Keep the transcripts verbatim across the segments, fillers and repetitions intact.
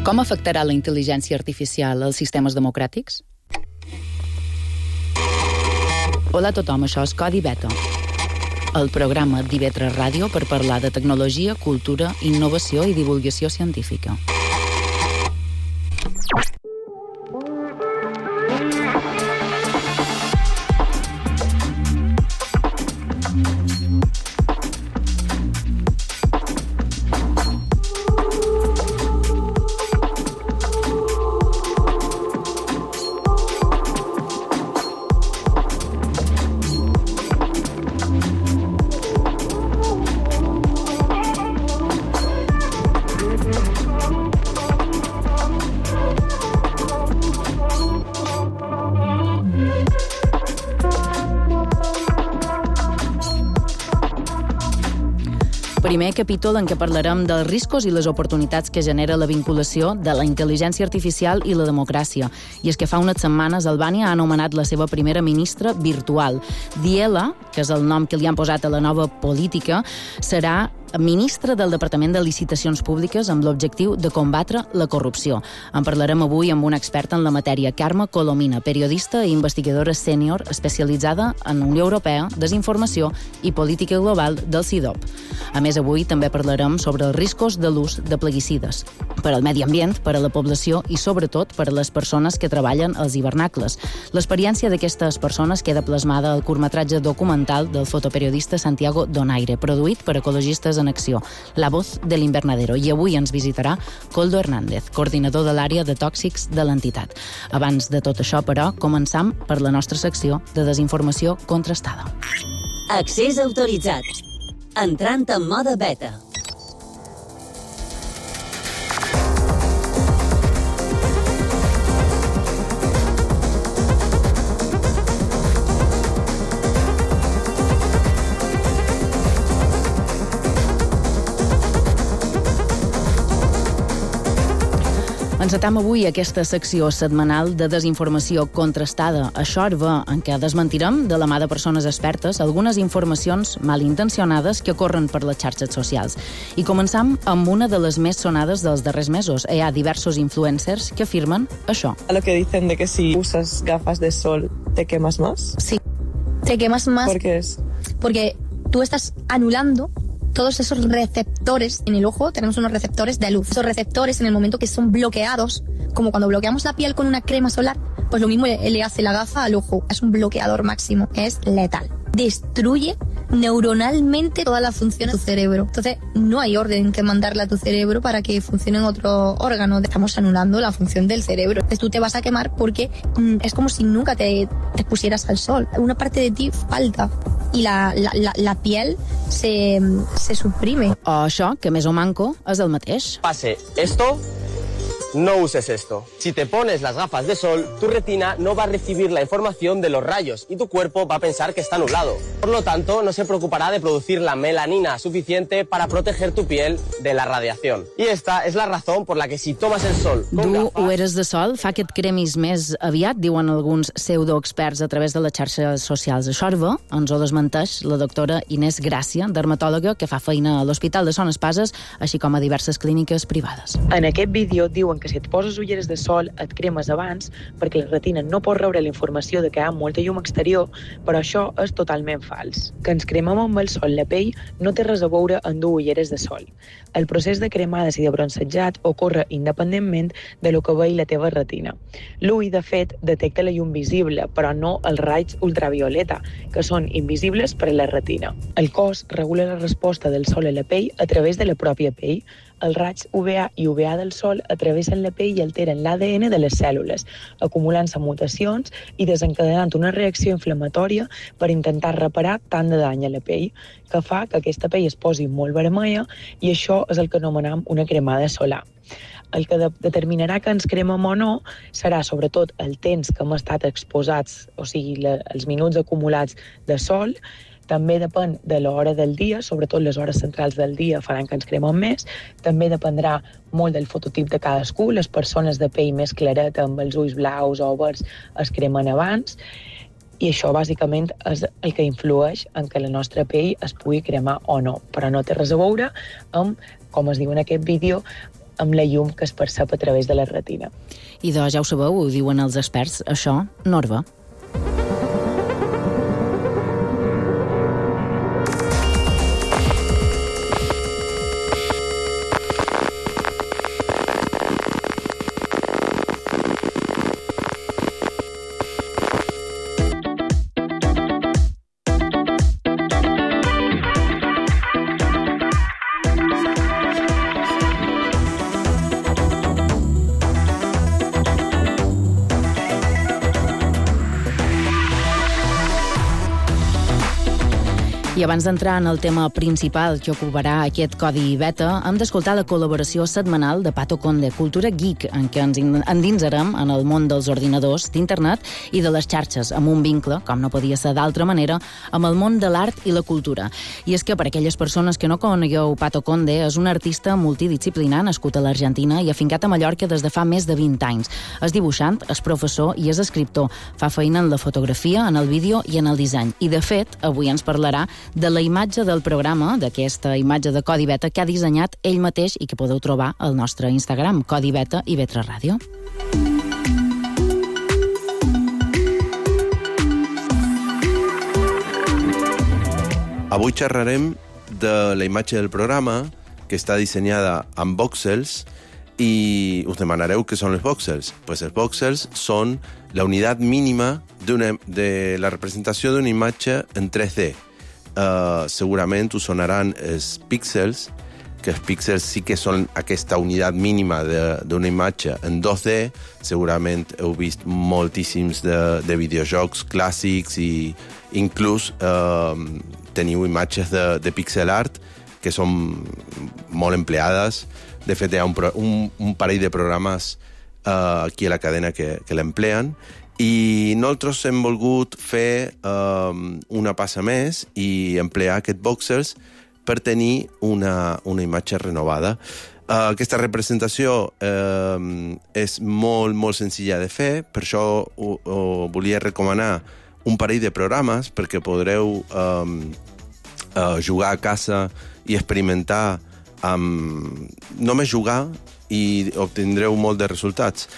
Com afectarà la intel·ligència artificial als sistemes democràtics? Hola a tothom, això és Codi Beta, el programa d'I V tres Ràdio per parlar de tecnologia, cultura, innovació i divulgació científica. Primer capítol en què parlarem dels riscos i les oportunitats que genera la vinculació de la intel·ligència artificial i la democràcia. I és que fa unes setmanes Albània ha anomenat la seva primera ministra virtual. Diela, que és el nom que li han posat a la nova política, serà ministra del Departament de Licitacions Públiques amb l'objectiu de combatre la corrupció. En parlarem avui amb una experta en la matèria, Carme Colomina, periodista i investigadora sènior especialitzada en Unió Europea, desinformació i política global del C I D O P. A més, avui també parlarem sobre els riscos de l'ús de plaguicides per al medi ambient, per a la població i, sobretot, per a les persones que treballen als hivernacles. L'experiència d'aquestes persones queda plasmada al curtmetratge documental del fotoperiodista Santiago Donaire, produït per Ecologistes en Acció, La voz del invernadero. I avui ens visitarà Koldo Hernández, coordinador de l'àrea de tòxics de l'entitat. Abans de tot això, però, començam per la nostra secció de desinformació contrastada. Accés autoritzat. Entrant en mode beta. Encetam avui aquesta secció setmanal de desinformació contrastada. Això ve en què desmentirem, de la mà de persones expertes, algunes informacions malintencionades que ocorren per les xarxes socials. I començam amb una de les més sonades dels darrers mesos. Hi ha diversos influencers que afirmen això. Lo que dicen de que si usas gafas de sol te quemas más. Sí, te quemas más. ¿Por qué es? Porque tú estás anulando todos esos receptores en el ojo. Tenemos unos receptores de luz. Esos receptores, en el momento que son bloqueados, como cuando bloqueamos la piel con una crema solar, pues lo mismo le, le hace la gafa al ojo. Es un bloqueador máximo. Es letal. Destruye neuronalmente todas las funciones de tu cerebro. Entonces, no hay orden que mandarle a tu cerebro para que funcione en otro órgano. Estamos anulando la función del cerebro. Entonces, tú te vas a quemar porque mm, es como si nunca te, te pusieras al sol. Una parte de ti falta i la, la, la, la piel se, se suprime. O això, que més o manco, és el mateix. Pase esto, no uses esto. Si te pones las gafas de sol, tu retina no va a recibir la información de los rayos y tu cuerpo va a pensar que está nublado. Por lo tanto, no se preocupará de producir la melanina suficiente para proteger tu piel de la radiación. Y esta es la razón por la que si tomas el sol con Dur gafas... ulleres de sol fa que et cremis més aviat, diuen alguns pseudoexperts a través de les xarxes socials. Això és bé, ens ho desmenteix la doctora Inés Gràcia, dermatòloga que fa feina a l'Hospital de Son Espases, així com a diverses clíniques privades. En aquest vídeo diuen que si et poses ulleres de sol et cremes abans perquè la retina no pot rebre la informació de que hi ha molta llum exterior, però això és totalment fals. Que ens cremem amb el sol la pell no té res a veure amb dur ulleres de sol. El procés de cremades i de bronzejat ocorre independentment de lo que vegi la teva retina. L'ull, de fet, detecta la llum visible, però no els raigs ultravioleta, que són invisibles per a la retina. El cos regula la resposta del sol a la pell a través de la pròpia pell. Els raigs U V A i U V A del sol atravessen la pell i alteren l'A D N de les cèl·lules, acumulant-se mutacions i desencadenant una reacció inflamatòria per intentar reparar tant de dany a la pell, que fa que aquesta pell es posi molt vermella i això és el que anomenem una cremada solar. El que de- determinarà que ens cremem o no serà sobretot el temps que hem estat exposats, o sigui, la, els minuts acumulats de sol. També depèn de l'hora del dia, sobretot les hores centrals del dia faran que ens cremem més. També dependrà molt del fototip de cadascú. Les persones de pell més clareta, amb els ulls blaus o verds, es cremen abans. I això, bàsicament, és el que influeix en que la nostra pell es pugui cremar o no. Però no té res a veure amb, com es diu en aquest vídeo, amb la llum que es percep a través de la retina. I doncs ja ho sabeu, ho diuen els experts, això no és bo. I abans d'entrar en el tema principal que ocuparà aquest codi beta, hem d'escoltar la col·laboració setmanal de Pato Conde, Cultura Geek, en què ens endinsarem en el món dels ordinadors, d'internet i de les xarxes, amb un vincle, com no podia ser d'altra manera, amb el món de l'art i la cultura. I és que per aquelles persones que no conegueu Pato Conde, és un artista multidisciplinar nascut a l'Argentina i afincat a Mallorca des de fa més de vint anys. És dibuixant, és professor i és escriptor. Fa feina en la fotografia, en el vídeo i en el disseny. I, de fet, avui ens parlarà de la imatge del programa, d'aquesta imatge de Codi Beta que ha dissenyat ell mateix i que podeu trobar al nostre Instagram, Codi Beta i Vetra Ràdio. Avui xerrarem de la imatge del programa, que està dissenyada amb voxels, i us demanareu què són els voxels. Pues els voxels són la unitat mínima de la representació d'una imatge en tres D. Uh, segurament us sonaran els píxels, que els píxels sí que són aquesta unitat mínima d'una imatge en dos D. Segurament heu vist moltíssims de, de videojocs clàssics i inclús uh, teniu imatges de, de pixel art que són molt empleades. De fet, hi ha un, un, un parell de programes uh, aquí a la cadena que, que l'empleen. I nosaltres hem volgut fer um, una passa més i emplear aquests voxels per tenir una, una imatge renovada. Uh, aquesta representació uh, és molt, molt senzilla de fer, per això uh, uh, volia recomanar un parell de programes perquè podreu um, uh, jugar a casa i experimentar amb... només jugar i obtindreu molt de resultats.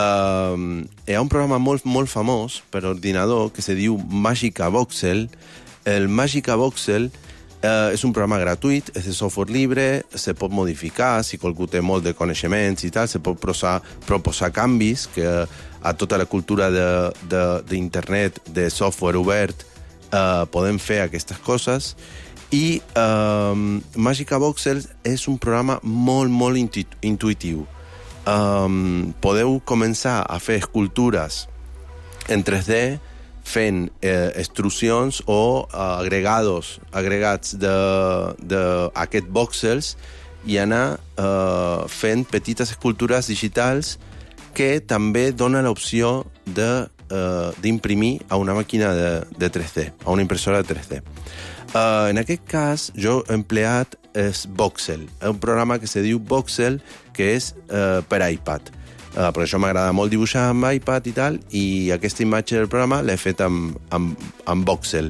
Uh, hi ha un programa molt, molt famós per ordinador que se diu Magica Voxel. El Magica Voxel uh, és un programa gratuït, és de software lliure, se pot modificar, si qualcú té molt de coneixements i tal, se pot proposar, proposar canvis que a tota la cultura d'internet, de, de, de software obert, uh, podem fer aquestes coses. I uh, Magica Voxel és un programa molt, molt intu intuitiu. Um, podeu començar a fer escultures en tres D fent eh, extrusions o uh, agregados, agregats d'aquests voxels i anar uh, fent petites escultures digitals que també dona l'opció d'imprimir uh, a una màquina de, de tres D, a una impressora de tres D. Uh, en aquest cas, jo he empleat és Voxel, un programa que se diu Voxel, que és uh, per iPad. Uh, per això m'agrada molt dibuixar amb iPad i tal, i aquesta imatge del programa l'he fet amb, amb, amb Voxel.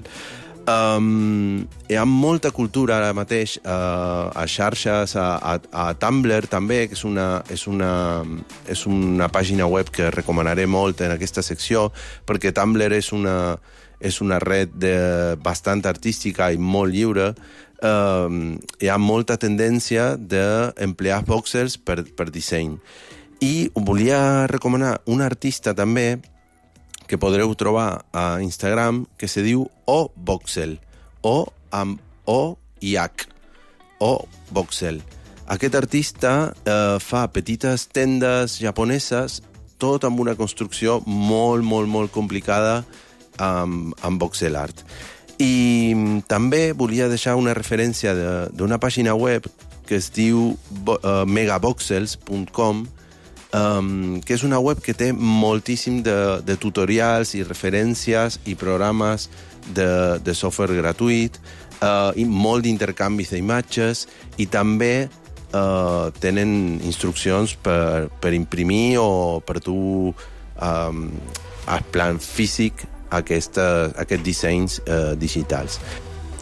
Um, hi ha molta cultura ara mateix uh, a xarxes, a, a, a Tumblr també, que és una, és, una, és una pàgina web que recomanaré molt en aquesta secció, perquè Tumblr és una, és una red de, bastant artística i molt lliure. Uh, hi ha molta tendència d'emplear voxels per, per disseny. I volia recomanar un artista també que podreu trobar a Instagram que se diu O Voxel, O amb O i H, O Voxel. Aquest artista uh, fa petites tendes japoneses, tot amb una construcció molt, molt, molt complicada amb, amb voxel art. I també volia deixar una referència d'una pàgina web que es diu uh, megavoxels punt com, um, que és una web que té moltíssim de, de tutorials i referències i programes de, de software gratuït, uh, i molt d'intercanvis d'imatges, i també uh, tenen instruccions per, per imprimir o per dur um, al plan físic Aquesta, aquests dissenys eh, digitals.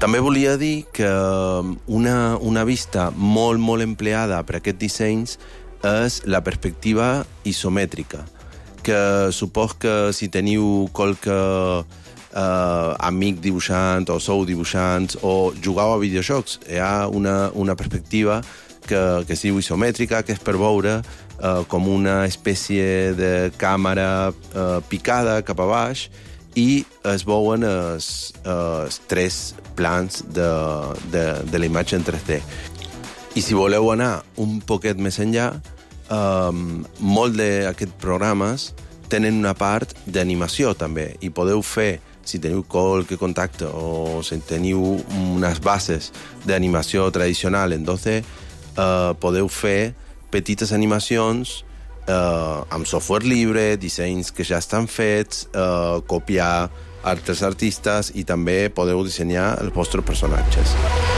També volia dir que una, una vista molt, molt empleada per aquests dissenys és la perspectiva isomètrica, que supos que si teniu qualque eh, amic dibuixant o sou dibuixants o jugau a videojocs, hi ha una, una perspectiva que, que es diu isomètrica, que és per veure eh, com una espècie de càmera eh, picada cap a baix i es veuen els, els tres plans de, de, de la imatge en tres D. I si voleu anar un poquet més enllà, um, molt d'aquests programes tenen una part d'animació també, i podeu fer, si teniu qualque contacte o si teniu unes bases d'animació tradicional en dos D, uh, podeu fer petites animacions uh, amb software lliure, dissenys que ja estan fets, uh, copiar altres artistes i també podeu dissenyar els vostres personatges.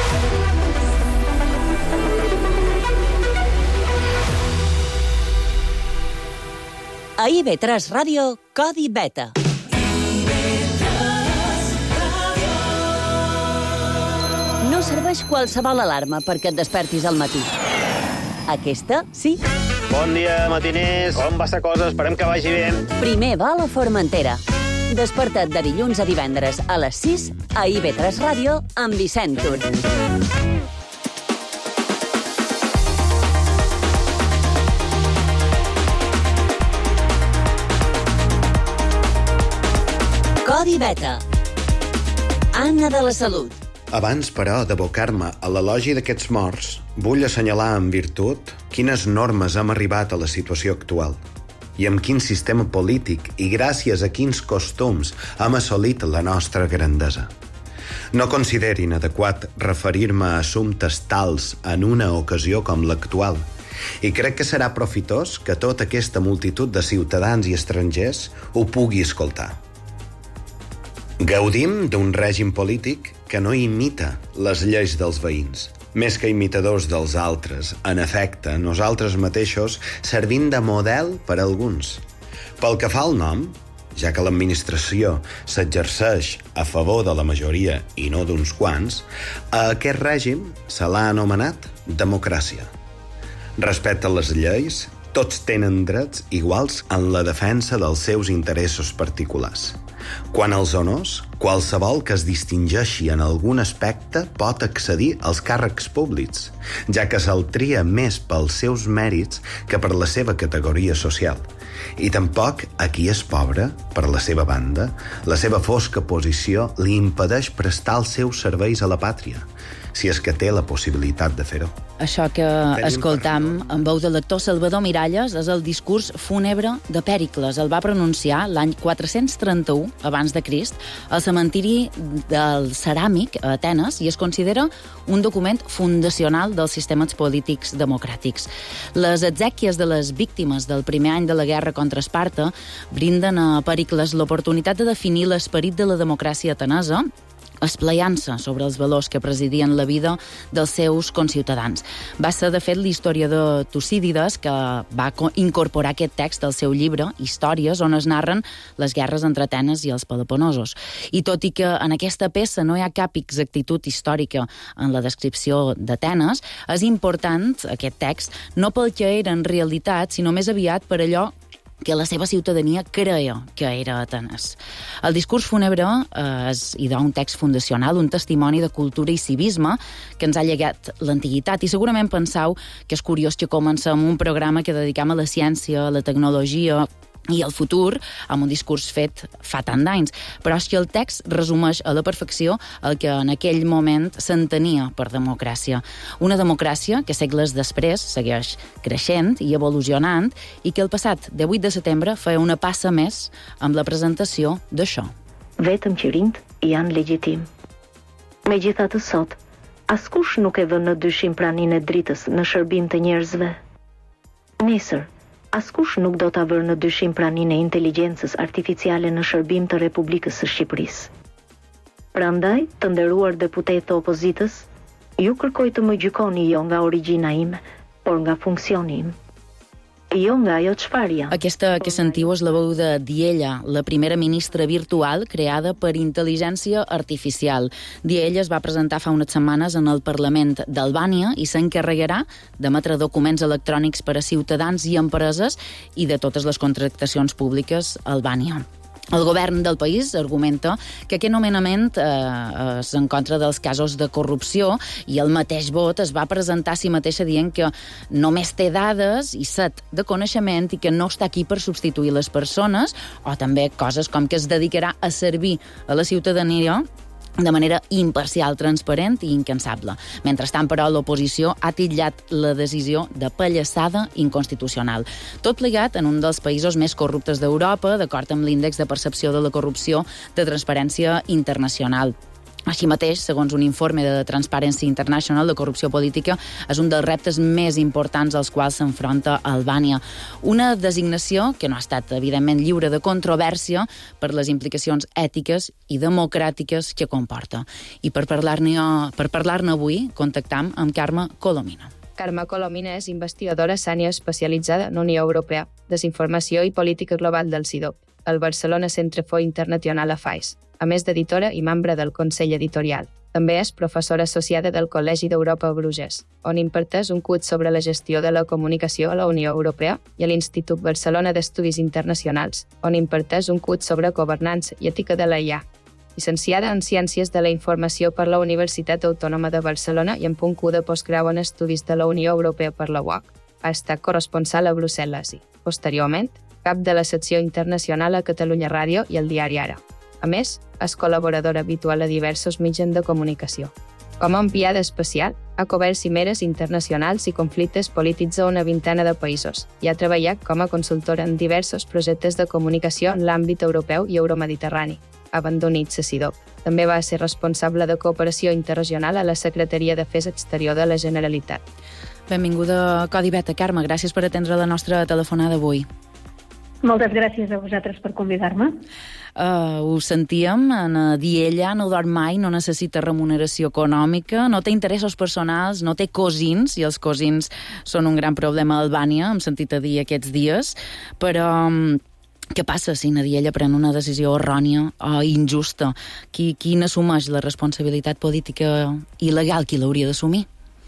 A I V tres Ràdio, Codi Beta. No serveix qualsevol alarma perquè et despertis al matí. Aquesta, sí. Bon dia, matiners. Com va la cosa? Esperem que vagi bé. Primer va a la Formentera. Desperta't de dilluns a divendres a les sis a I V tres Ràdio amb Vicent Tur. Codi Beta. Anna de la Salut. Abans, però, d'abocar-me a l'elogi d'aquests morts, vull assenyalar en virtut quines normes hem arribat a la situació actual i amb quin sistema polític i gràcies a quins costums hem assolit la nostra grandesa. No considerin adequat referir-me a assumptes tals en una ocasió com l'actual, i crec que serà profitós que tota aquesta multitud de ciutadans i estrangers ho pugui escoltar. Gaudim d'un règim polític que no imita les lleis dels veïns. Més que imitadors dels altres, en efecte, nosaltres mateixos servim de model per a alguns. Pel que fa al nom, ja que l'administració s'exerceix a favor de la majoria i no d'uns quants, a aquest règim se l'ha anomenat democràcia. Respecte a les lleis, tots tenen drets iguals en la defensa dels seus interessos particulars. Quant als honors, qualsevol que es distingeixi en algun aspecte pot accedir als càrrecs públics, ja que se'l tria més pels seus mèrits que per la seva categoria social. I tampoc a qui és pobre, per la seva banda, la seva fosca posició li impedeix prestar els seus serveis a la pàtria, si és que té la possibilitat de fer-ho. Això que escoltam en veu de l'actor Salvador Miralles és el discurs fúnebre de Pèricles. El va pronunciar l'any quatre-cents trenta-u abans de Crist al cementiri del Ceràmic a Atenes i es considera un document fundacional dels sistemes polítics democràtics. Les exèquies de les víctimes del primer any de la guerra contra Esparta brinden a Pèricles l'oportunitat de definir l'esperit de la democràcia atenesa, esplaiant-se sobre els valors que presidien la vida dels seus conciutadans. Va ser, de fet, l'historiador Tucídides que va incorporar aquest text al seu llibre Històries, on es narren les guerres entre Atenes i els Peloponesos. I tot i que en aquesta peça no hi ha cap exactitud històrica en la descripció d'Atenes, és important, aquest text, no pel que era en realitat, sinó més aviat per allò que la seva ciutadania creia que era Atenes. El discurs fúnebre eh, és idò un text fundacional, un testimoni de cultura i civisme que ens ha llegat l'antiguitat. I segurament penseu que és curiós que comencem un programa que dediquem a la ciència, a la tecnologia i al futur, amb un discurs fet fa tant d'anys. Però és que el text resumeix a la perfecció el que en aquell moment s'entenia per democràcia. Una democràcia que segles després segueix creixent i evolucionant i que el passat divuit de setembre feia una passa més amb la presentació d'això. Vetëm që rinjt janë legjitim. Megjithatë sot, askush nuk e vën në dyshim praninë e dritës në shërbim të njerëzve. Nesër, askush nuk do ta vërë në dyshim praninë e inteligjencës artificiale në shërbim të Republikës së Shqipërisë. Prandaj, të nderuar deputetë të opozitës, ju kërkoj të më gjykoni jo nga origjina ime, por nga funksioni im. Aquesta que sentiu és la veu de Diella, la primera ministra virtual creada per intel·ligència artificial. Diella es va presentar fa unes setmanes en el Parlament d'Albània i s'encarregarà d'emetre documents electrònics per a ciutadans i empreses i de totes les contractacions públiques a Albània. El govern del país argumenta que aquest nomenament eh, és en contra dels casos de corrupció i el mateix vot es va presentar a si mateixa dient que només té dades i set de coneixement i que no està aquí per substituir les persones, o també coses com que es dedicarà a servir a la ciutadania de manera imparcial, transparent i incansable. Mentrestant, però, l'oposició ha titllat la decisió de pallassada inconstitucional. Tot plegat en un dels països més corruptes d'Europa, d'acord amb l'índex de percepció de la corrupció de Transparència Internacional. Així mateix, segons un informe de Transparency International, la corrupció política és un dels reptes més importants als quals s'enfronta Albània. Una designació que no ha estat, evidentment, lliure de controvèrsia per les implicacions ètiques i democràtiques que comporta. I per parlar-ne per parlar-ne avui, contactam amb Carme Colomina. Carme Colomina és investigadora sènior especialitzada en Unió Europea, Desinformació i Política Global del CIDOB, al Barcelona Centre for International Affairs, a més d'editora i membre del Consell Editorial. També és professora associada del Col·legi d'Europa a Bruges, on imparteix un curs sobre la gestió de la comunicació a la Unió Europea, i a l'Institut Barcelona d'Estudis Internacionals, on imparteix un curs sobre governança i ètica de la I A. Llicenciada en Ciències de la Informació per la Universitat Autònoma de Barcelona i en punt Q de postgrau en Estudis de la Unió Europea per la U O C. Ha estat corresponsal a Brussel·les i, posteriorment, cap de la secció internacional a Catalunya Ràdio i el diari Ara. A més, és col·laboradora habitual a diversos mitjans de comunicació. Com a enviada especial, ha cobert cimeres internacionals i conflictes polítics a una vintena de països i ha treballat com a consultora en diversos projectes de comunicació en l'àmbit europeu i euromediterrani, abandonit a CIDOB. També va ser responsable de cooperació interregional a la Secretaria d'Afers Exterior de la Generalitat. Benvinguda a Codi Beta, Carme. Gràcies per atendre la nostra telefonada avui. Moltes gràcies a vosaltres per convidar-me. Uh, ho sentíem, en Diella no dorm mai, no necessita remuneració econòmica, no té interessos personals, no té cosins, i els cosins són un gran problema a Albània, hem sentit a dir aquests dies, però um, què passa si Diella pren una decisió errònia o injusta? Qui, qui n'assumeix la responsabilitat política i legal? Qui l'hauria d'assumir?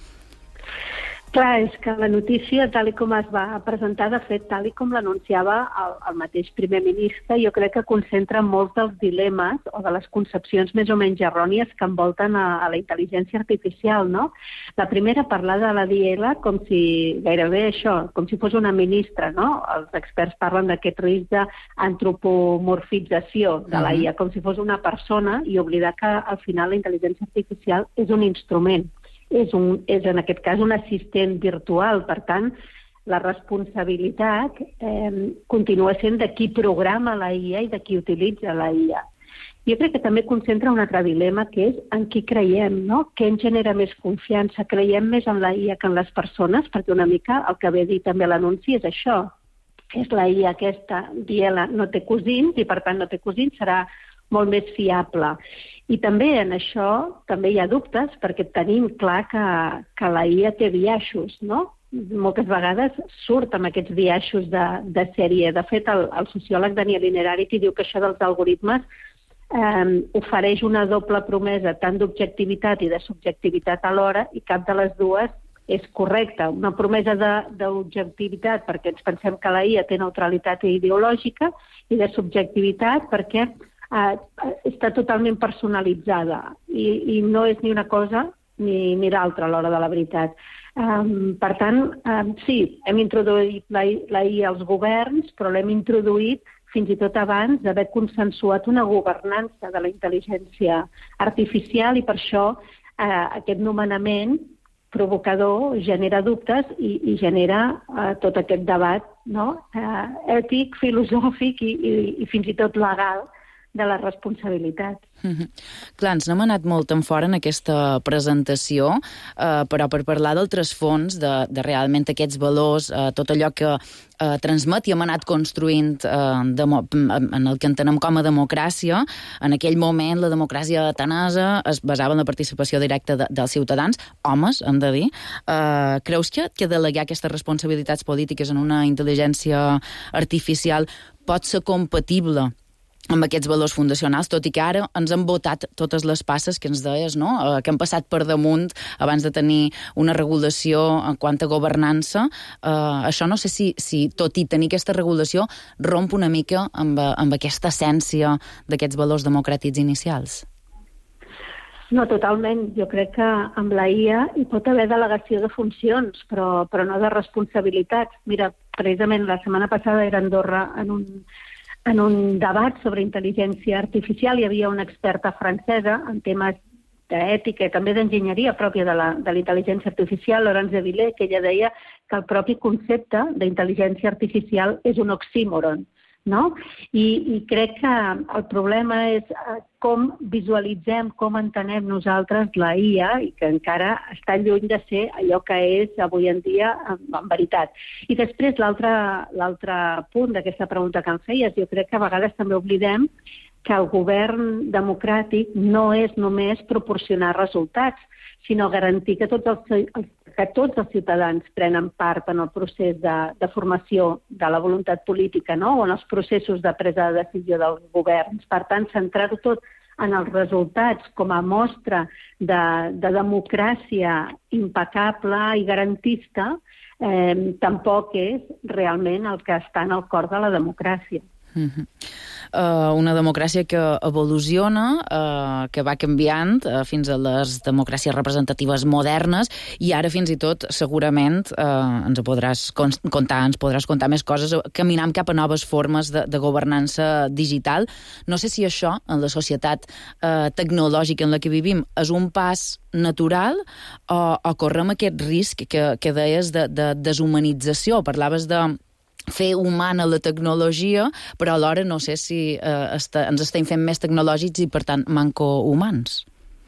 Clar, és que la notícia, tal com es va presentar, de fet, tal com l'anunciava el, el mateix primer ministre, jo crec que concentra molts dels dilemes o de les concepcions més o menys errònies que envolten a, a la intel·ligència artificial, no? La primera, parlar de la Diella com si, gairebé això, com si fos una ministra, no? Els experts parlen d'aquest risc d'antropomorfització de la I A, com si fos una persona, i oblidar que al final la intel·ligència artificial és un instrument. És, un, és en aquest cas un assistent virtual, per tant, la responsabilitat eh, continua sent de qui programa la I A i de qui utilitza la I A. Jo crec que també concentra un altre dilema, que és en qui creiem, no? Què ens genera més confiança? Creiem més en la I A que en les persones? Perquè una mica el que ve dir també l'anunci és això, que és la I A aquesta, Diella no té cosins i per tant no té cosins, serà molt més fiable. I també en això també hi ha dubtes, perquè tenim clar que, que la I A té biaixos, no? Moltes vegades surt amb aquests biaixos de, de sèrie. De fet, el, el sociòleg Daniel Innerarity diu que això dels algoritmes eh, ofereix una doble promesa tant d'objectivitat i de subjectivitat alhora, i cap de les dues és correcta. Una promesa d'objectivitat perquè ens pensem que la I A té neutralitat ideològica, i de subjectivitat perquè Uh, està totalment personalitzada i, i no és ni una cosa ni, ni l'altra a l'hora de la veritat. Um, per tant, um, sí, hem introduït la, la I A als governs, però l'hem introduït fins i tot abans d'haver consensuat una governança de la intel·ligència artificial, i per això uh, aquest nomenament provocador genera dubtes i, i genera uh, tot aquest debat, no? uh, ètic, filosòfic i, i, i fins i tot legal, de la responsabilitat. Mm-hmm. Clar, ens n'hem anat molt en fora en aquesta presentació, eh, però per parlar d'altres fons, de, de realment aquests valors, eh, tot allò que eh, transmet i hem anat construint eh, demo, en el que entenem com a democràcia, en aquell moment la democràcia atenesa es basava en la participació directa de, dels ciutadans, homes, hem de dir. Eh, creus que, que delegar aquestes responsabilitats polítiques en una intel·ligència artificial pot ser compatible amb aquests valors fundacionals, tot i que ara ens han votat totes les passes que ens deies, no? Eh, que han passat per damunt abans de tenir una regulació en quant a governança. Eh, això no sé si, si, tot i tenir aquesta regulació, romp una mica amb, amb aquesta essència d'aquests valors democràtics inicials. No, totalment. Jo crec que amb la I A hi pot haver delegació de funcions, però, però no de responsabilitats. Mira, precisament la setmana passada era a Andorra en un En un debat sobre intel·ligència artificial hi havia una experta francesa en temes d'ètica i també d'enginyeria pròpia de la, de la intel·ligència artificial, Laurence de Villers, que ella deia que el propi concepte d'intel·ligència artificial és un oxímoron, no? I, i crec que el problema és com visualitzem, com entenem nosaltres la I A i que encara està lluny de ser allò que és avui en dia en, en veritat. I després l'altre l'altre punt d'aquesta pregunta que em feies, jo crec que a vegades també oblidem que el govern democràtic no és només proporcionar resultats, sinó garantir que tots els, que tots els ciutadans prenen part en el procés de, de formació de la voluntat política, no? O en els processos de presa de decisió dels governs. Per tant, centrar-ho tot en els resultats com a mostra de, de democràcia impecable i garantista eh, tampoc és realment el que està en el cor de la democràcia. Mm-hmm. Uh, una democràcia que evoluciona, uh, que va canviant uh, fins a les democràcies representatives modernes i ara fins i tot segurament uh, ens podràs contar, ens podràs contar més coses, caminant cap a noves formes de, de governança digital. No sé si això, en la societat uh, tecnològica en la que vivim, és un pas natural o, o correm aquest risc que, que deies de, de deshumanització. Parlaves de fer humana la tecnologia, però alhora no sé si eh, està, ens estem fent més tecnològics i, per tant, manco humans.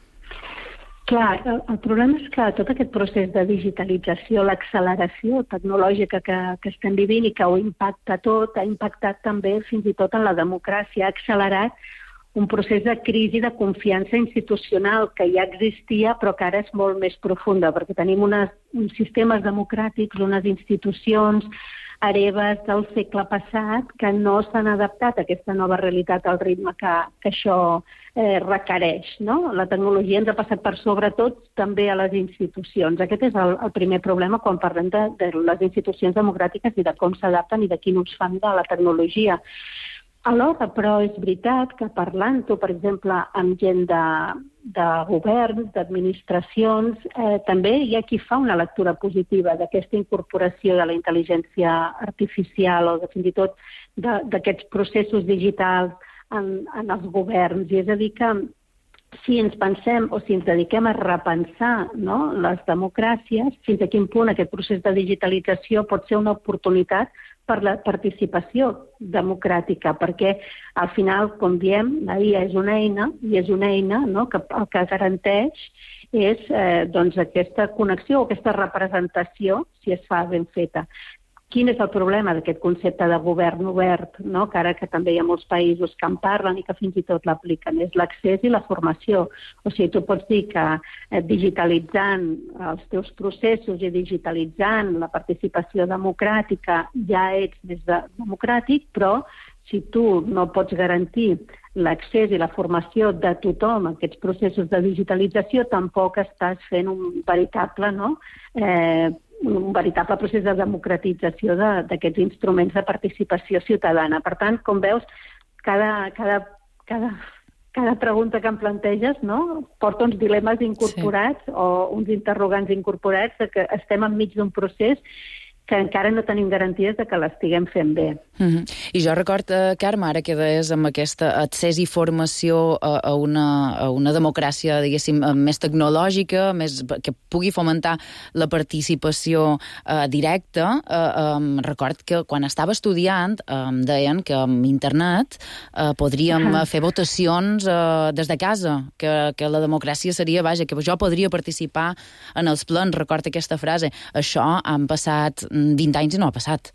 Clar, el, el problema és que tot aquest procés de digitalització, l'acceleració tecnològica que, que estem vivint i que ho impacta tot, ha impactat també fins i tot en la democràcia, ha accelerat un procés de crisi de confiança institucional que ja existia però que ara és molt més profunda, perquè tenim unes, uns sistemes democràtics, unes institucions hereves del segle passat que no s'han adaptat a aquesta nova realitat al ritme que, que això eh, requereix, no? La tecnologia ens ha passat per sobre tot també a les institucions. Aquest és el, el primer problema quan parlem de, de les institucions democràtiques i de com s'adapten i de quin ús fan de la tecnologia. Alhora, però, és veritat que parlant-ho, per exemple, amb gent de, de governs, d'administracions, eh, també hi ha qui fa una lectura positiva d'aquesta incorporació de la intel·ligència artificial o de, fins i tot d'aquests processos digitals en, en els governs. I és a dir que si ens pensem o si ens dediquem a repensar, no, les democràcies, fins a quin punt aquest procés de digitalització pot ser una oportunitat per la participació democràtica, perquè al final, com diem, la I A és una eina i és una eina, no, que el que garanteix és eh, doncs aquesta connexió o aquesta representació, si es fa ben feta. Quin és el problema d'aquest concepte de govern obert, no? Que ara que també hi ha molts països que en parlen i que fins i tot l'apliquen? És l'accés i la formació. O sigui, tu pots dir que eh, digitalitzant els teus processos i digitalitzant la participació democràtica ja ets més de democràtic, però si tu no pots garantir l'accés i la formació de tothom a aquests processos de digitalització, tampoc estàs fent un veritable, no?, eh, un veritable procés de democratització d'aquests instruments de participació ciutadana. Per tant, com veus, cada, cada, cada, cada pregunta que em planteges, no?, porta uns dilemes incorporats, sí, o uns interrogants incorporats de que estem enmig d'un procés que encara no tenim garanties de que l'estiguem fent bé. Mm-hmm. I jo record, eh, Carme, ara que deies amb aquesta accés i formació a, a, una, a una democràcia, diguéssim, més tecnològica, més, que pugui fomentar la participació eh, directa, eh, eh, record que quan estava estudiant eh, deien que amb internet eh, podríem uh-huh. fer votacions eh, des de casa, que, que la democràcia seria, vaja, que jo podria participar en els plens, record aquesta frase. Això han passat vint anys i no ha passat.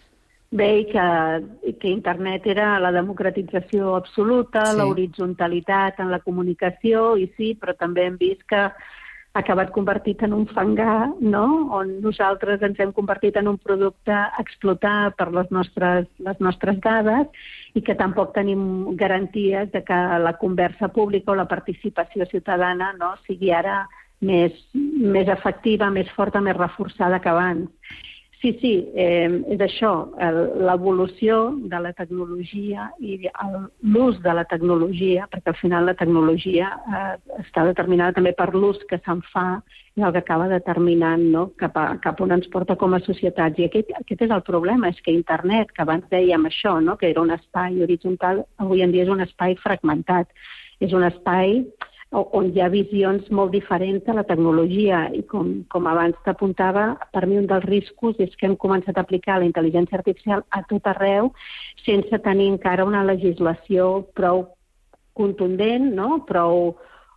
Bé, que, que internet era la democratització absoluta, sí. l'horitzontalitat en la comunicació, i sí, però també hem vist que ha acabat convertit en un fangar, no?, on nosaltres ens hem convertit en un producte a explotar per les nostres, les nostres dades i que tampoc tenim garanties de que la conversa pública o la participació ciutadana, no?, sigui ara més, més efectiva, més forta, més reforçada que abans. Sí, sí, eh, és això, l'evolució de la tecnologia i l'ús de la tecnologia, perquè al final la tecnologia eh, està determinada també per l'ús que se'n fa i el que acaba determinant, no?, cap, a, cap on ens porta com a societats. I aquest, aquest és el problema, és que internet, que abans dèiem això, no?, que era un espai horitzontal, avui en dia és un espai fragmentat. És un espai on hi ha visions molt diferents de la tecnologia i com, com abans t'apuntava, per mi un dels riscos és que hem començat a aplicar la intel·ligència artificial a tot arreu sense tenir encara una legislació prou contundent, no?, prou,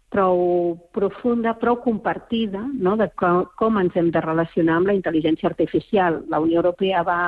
prou profunda, prou compartida, no?, de com, com ens hem de relacionar amb la intel·ligència artificial. La Unió Europea va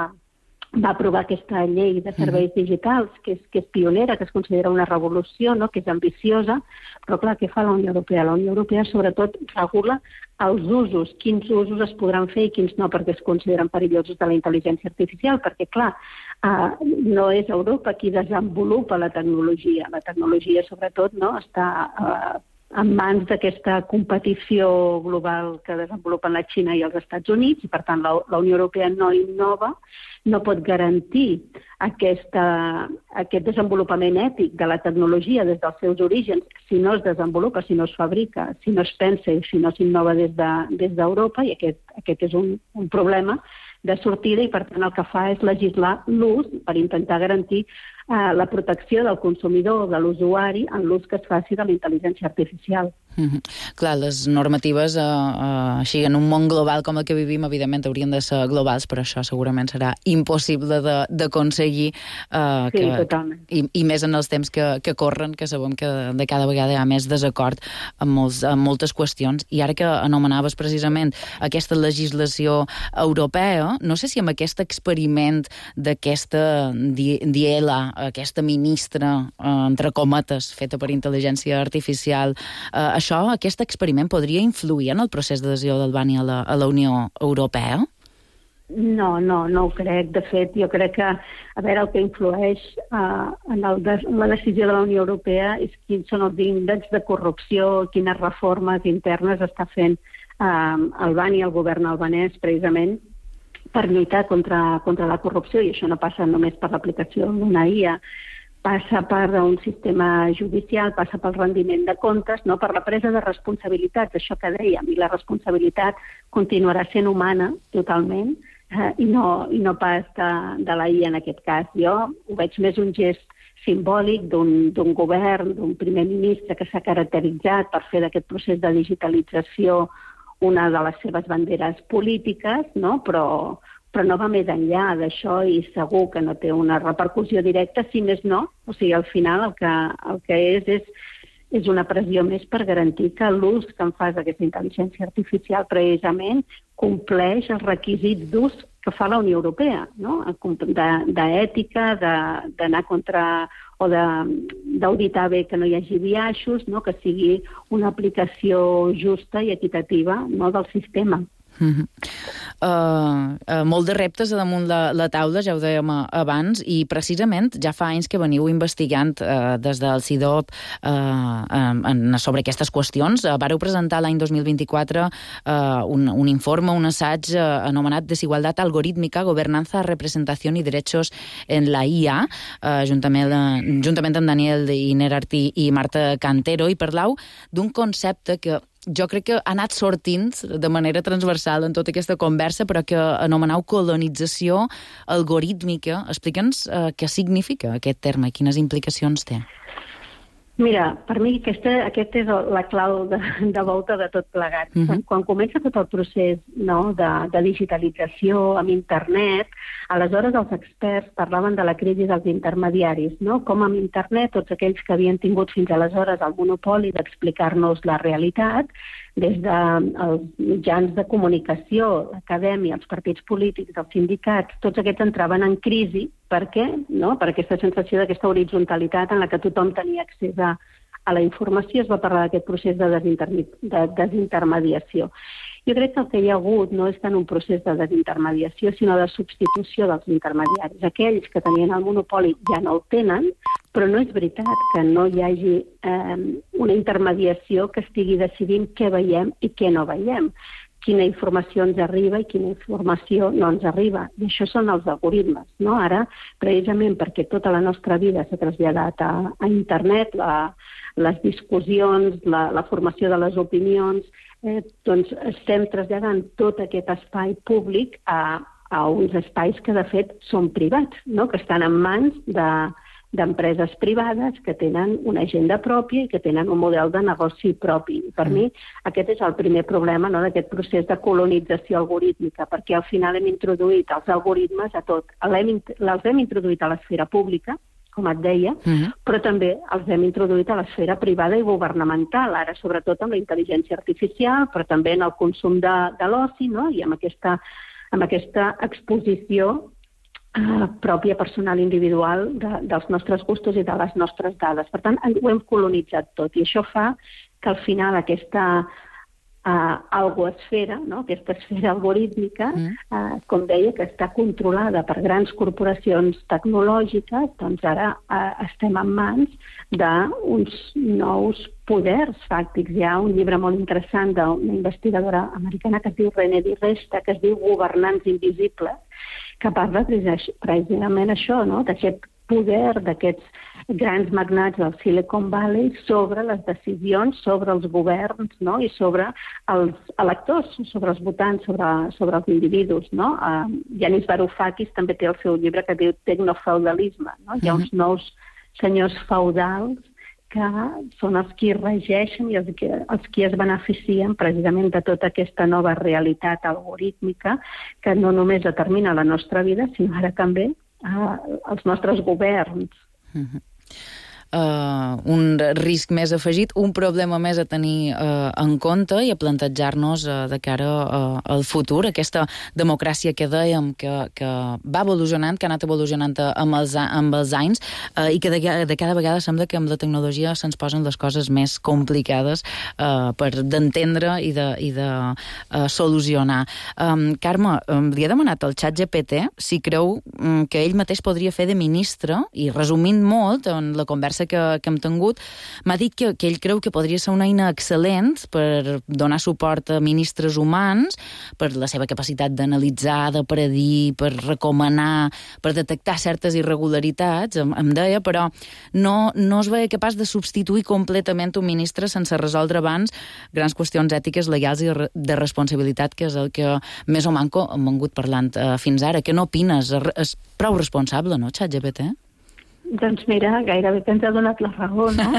va aprovar aquesta llei de serveis digitals, que és, que és pionera, que es considera una revolució, no?, que és ambiciosa, però clar, què fa la Unió Europea? La Unió Europea sobretot regula els usos, quins usos es podran fer i quins no, perquè es consideren perillosos de la intel·ligència artificial, perquè clar, eh, no és Europa qui desenvolupa la tecnologia, la tecnologia sobretot, no?, està eh, en mans d'aquesta competició global que desenvolupen la Xina i els Estats Units, i per tant la, la Unió Europea no innova, no pot garantir aquesta, aquest desenvolupament ètic de la tecnologia des dels seus orígens si no es desenvolupa, si no es fabrica, si no es pensa i si no s'innova des de, des d'Europa, i aquest, aquest és un, un problema de sortida, i per tant el que fa és legislar l'ús per intentar garantir eh, la protecció del consumidor o de l'usuari en l'ús que es faci de la intel·ligència artificial. Mm-hmm. Clar, les normatives, eh, eh, així, en un món global com el que vivim, evidentment haurien de ser globals, però això segurament serà impossible d'aconseguir. Eh, sí, que, totalment. I, I més en els temps que, que corren, que sabem que de cada vegada hi ha més desacord en, molts, en moltes qüestions. I ara que anomenaves precisament aquesta legislació europea, no sé si amb aquest experiment d'aquesta Diela, aquesta ministra, eh, entre cometes, feta per intel·ligència artificial, eh, això, aquest experiment podria influir en el procés d'adhesió d'Albània a, la, a la Unió Europea? No, no, no ho crec. De fet, jo crec que, a veure, el que influeix uh, en, el de, en la decisió de la Unió Europea és quins són els índexs de corrupció, quines reformes internes està fent uh, Albània, el govern albanès, precisament, per lluitar contra, contra la corrupció, i això no passa només per l'aplicació d'una I A, passa per un sistema judicial, passa pel rendiment de comptes, no? Per la presa de responsabilitats, això que dèiem, i la responsabilitat continuarà sent humana totalment, eh, i, no, i no pas de, de la I A en aquest cas. Jo ho veig més un gest simbòlic d'un govern, d'un primer ministre que s'ha caracteritzat per fer d'aquest procés de digitalització una de les seves banderes polítiques, no? però, però no va més enllà d'això, i segur que no té una repercussió directa, si més no. O sigui, al final el que, el que és, és és una pressió més per garantir que l'ús que en fas d'aquesta intel·ligència artificial precisament compleix els requisits d'ús que fa la Unió Europea, no? D'ètica, d'anar contra o d'auditar bé que no hi hagi biaixos, no? Que sigui una aplicació justa i equitativa, no? Del sistema. Mm-hmm. uh, uh, molt de reptes a damunt la, la taula, ja ho dèiem abans, i precisament ja fa anys que veniu investigant uh, des del CIDOB uh, uh, sobre aquestes qüestions. Uh, vareu presentar l'any dos mil vint-i-quatre uh, un, un informe, un assaig uh, anomenat Desigualdad algorítmica, gobernanza, representación y derechos en la I A, uh, juntament, uh, juntament amb Daniel Inerarty i Marta Cantero, i parlau d'un concepte que jo crec que ha anat sortint de manera transversal en tota aquesta conversa, però que anomenau colonització algorítmica. Explica'ns uh, què significa aquest terme i quines implicacions té. Mira, per mi aquesta, aquest és la clau de, de volta de tot plegat. Uh -huh. Quan comença tot el procés, no, de, de digitalització amb internet, aleshores els experts parlaven de la crisi dels intermediaris, no? Com amb internet tots aquells que havien tingut fins aleshores el monopoli d'explicar-nos la realitat, des dels mitjans de comunicació, l'acadèmia, els partits polítics, els sindicats, tots aquests entraven en crisi. Per què? No? Per aquesta sensació d'aquesta horitzontalitat en la que tothom tenia accés a, a la informació. Es va parlar d'aquest procés de, de desintermediació. Jo crec que el que hi ha hagut no és tant un procés de desintermediació, sinó de substitució dels intermediaris. Aquells que tenien el monopoli ja no el tenen, però no és veritat que no hi hagi eh, una intermediació que estigui decidint què veiem i què no veiem, quina informació ens arriba i quina informació no ens arriba. I això són els algoritmes, no? Ara, precisament perquè tota la nostra vida s'ha traslladat a, a internet, la, les discussions, la, la formació de les opinions, eh, doncs estem traslladant tot aquest espai públic a, a uns espais que, de fet, són privats, no? Que estan en mans de d'empreses privades que tenen una agenda pròpia i que tenen un model de negoci propi. I per mm. mi aquest és el primer problema, no?, d'aquest procés de colonització algorítmica, perquè al final hem introduït els algoritmes a tot. Els hem introduït a l'esfera pública, com et deia, mm-hmm. però també els hem introduït a l'esfera privada i governamental, ara sobretot amb la intel·ligència artificial, però també en el consum de, de l'oci, no?, i amb aquesta, amb aquesta exposició Uh, pròpia, personal, individual de, dels nostres gustos i de les nostres dades. Per tant, ho hem colonitzat tot i això fa que al final aquesta uh, algoesfera, no? Aquesta esfera algorítmica, mm. uh, com deia, que està controlada per grans corporacions tecnològiques, doncs ara uh, estem en mans d'uns nous poders fàctics. Hi ha un llibre molt interessant d'una investigadora americana que es diu René Di Resta, que es diu Governants invisibles, que parla precisament això, no?, d'aquest poder d'aquests grans magnats del Silicon Valley sobre les decisions, sobre els governs, no?, i sobre els electors, sobre els votants, sobre, sobre els individus, no? Uh, Yanis Varoufakis també té el seu llibre que diu Tecnofeudalisme, no? Hi ha uns nous senyors feudals que són els qui regeixen i els que, els qui es beneficien precisament de tota aquesta nova realitat algorítmica que no només determina la nostra vida, sinó ara també eh, els nostres governs. Mm-hmm. Uh, un risc més afegit, un problema més a tenir uh, en compte i a plantejar-nos uh, de cara uh, al futur, aquesta democràcia que dèiem que, que va evolucionant, que ha anat evolucionant amb els, amb els anys uh, i que de, de cada vegada sembla que amb la tecnologia se'ns posen les coses més complicades uh, per d'entendre i de, i de uh, solucionar. Um, Carme, um, li he demanat al xat G P T si creu um, que ell mateix podria fer de ministre i resumint molt en la conversa que, que hem tingut, m'ha dit que, que ell creu que podria ser una eina excel·lent per donar suport a ministres humans, per la seva capacitat d'analitzar, de predir, per recomanar, per detectar certes irregularitats, em, em deia, però no, no es veia capaç de substituir completament un ministre sense resoldre abans grans qüestions ètiques, legals i de responsabilitat, que és el que més o manco hem vengut parlant eh, fins ara. Què n'opines? És prou responsable, no, xat G P T? Doncs mira, gairebé que ens ha donat la raó, no?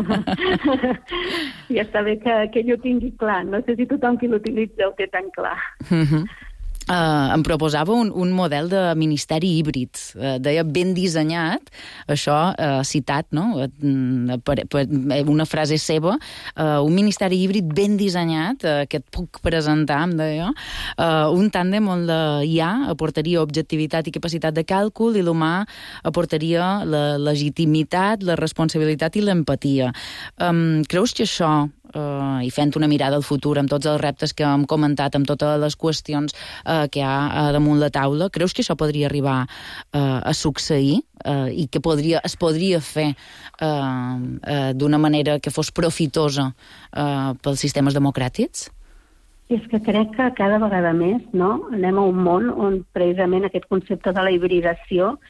I està bé que, que jo tingui clar. No sé si tothom qui l'utilitza ho té tan clar. Mhm. Uh, em proposava un, un model de ministeri híbrid, uh, deia ben dissenyat, això uh, citat, no? Uh, per, per una frase seva, uh, un ministeri híbrid ben dissenyat, uh, que et puc presentar, em deia, uh, un tàndem on la I A aportaria objectivitat i capacitat de càlcul i l'humà aportaria la legitimitat, la responsabilitat i l'empatia. Um, creus que això, Uh, i fent una mirada al futur amb tots els reptes que hem comentat, amb totes les qüestions uh, que hi ha uh, damunt la taula, creus que això podria arribar uh, a succeir uh, i que podria, es podria fer uh, uh, d'una manera que fos profitosa uh, pels sistemes democràtics? És que crec que cada vegada més, no?, anem a un món on precisament aquest concepte de la hibridació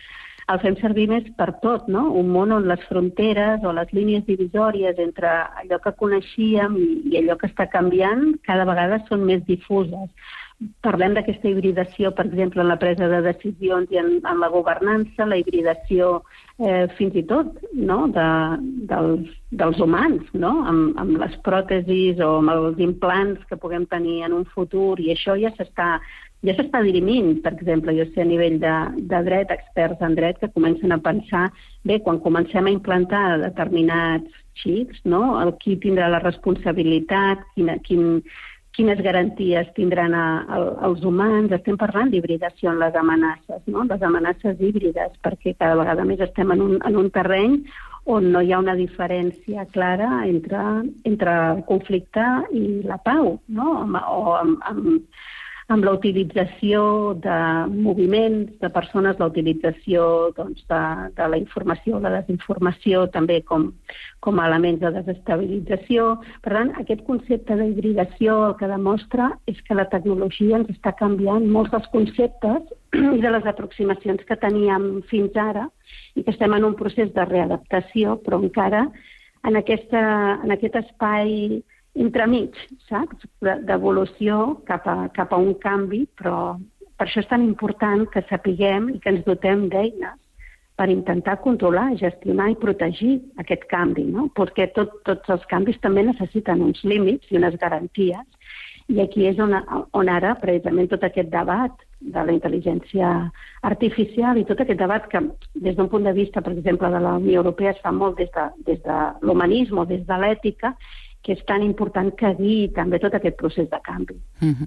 el fem servir més per tot, no? Un món on les fronteres o les línies divisòries entre allò que coneixíem i, i allò que està canviant cada vegada són més difuses. Parlem d'aquesta hibridació, per exemple, en la presa de decisions i en, en la governança, la hibridació eh, fins i tot, no? de, dels, dels humans, no? amb, amb les pròtesis o amb els implants que puguem tenir en un futur, i això ja s'està ja s'està dirimint. Per exemple, jo sé a nivell de, de dret, experts en dret que comencen a pensar, bé, quan comencem a implantar determinats xips, no? El qui tindrà la responsabilitat, quina, quin, quines garanties tindran a, a, els humans. Estem parlant d'hibridació en les amenaces, no? Les amenaces híbrides, perquè cada vegada més estem en un, en un terreny on no hi ha una diferència clara entre, entre el conflicte i la pau, no? Amb, o amb, amb, amb la utilització de moviments, de persones, la utilització doncs, de, de la informació, la desinformació, també com, com a elements de desestabilització. Per tant, aquest concepte d'hibridació el que demostra és que la tecnologia ens està canviant molts dels conceptes i de les aproximacions que teníem fins ara i que estem en un procés de readaptació, però encara en, aquesta, en aquest espai entremig, saps? D'evolució cap a, cap a un canvi, però per això és tan important que sapiguem i que ens dotem d'eines per intentar controlar, gestionar i protegir aquest canvi, no? Perquè tot, tots els canvis també necessiten uns límits i unes garanties, i aquí és on, on ara, precisament, tot aquest debat de la intel·ligència artificial i tot aquest debat que, des d'un punt de vista, per exemple, de la Unió Europea, es fa molt des de, des de l'humanisme, des de l'ètica, que és tan important que guiï també tot aquest procés de canvi. Uh-huh.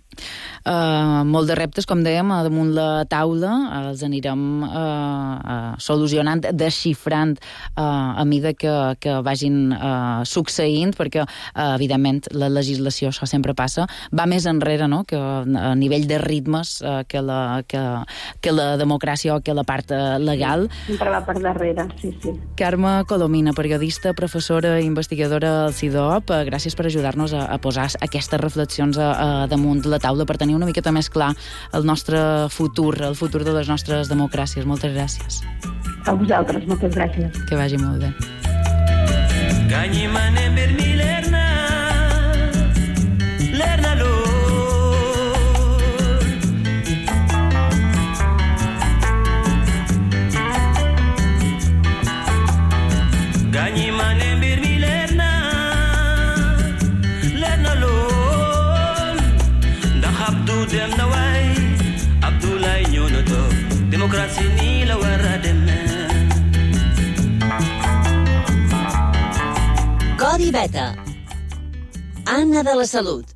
Uh, molt de reptes, com dèiem, damunt la taula, els anirem uh, uh, solucionant, desxifrant uh, a mida que, que vagin uh, succeint, perquè, uh, evidentment, la legislació, això sempre passa, va més enrere, no?, que a nivell de ritmes uh, que, la, que, que la democràcia o que la part uh, legal. Sempre va per darrere, sí, sí. Carme Colomina, periodista, professora i investigadora al CIDOB, gràcies per ajudar-nos a, a posar aquestes reflexions a, a damunt la taula per tenir una miqueta més clar el nostre futur, el futur de les nostres democràcies. Moltes gràcies. A vosaltres, moltes gràcies. Que vagi molt bé. dem na way Abdoulaye ñëw na toog démocratie nii la war a demee. Codi Beta. Anna de la Salut.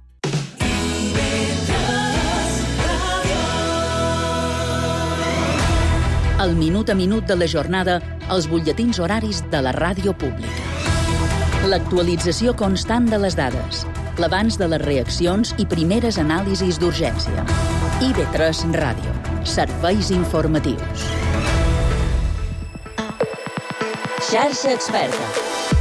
El minut a minut de la jornada als butlletins horaris de la ràdio pública. L'actualització constant de les dades, l'abans de les reaccions i primeres anàlisis d'urgència. I ve tres Ràdio. Serveis informatius. Xarxa Experta.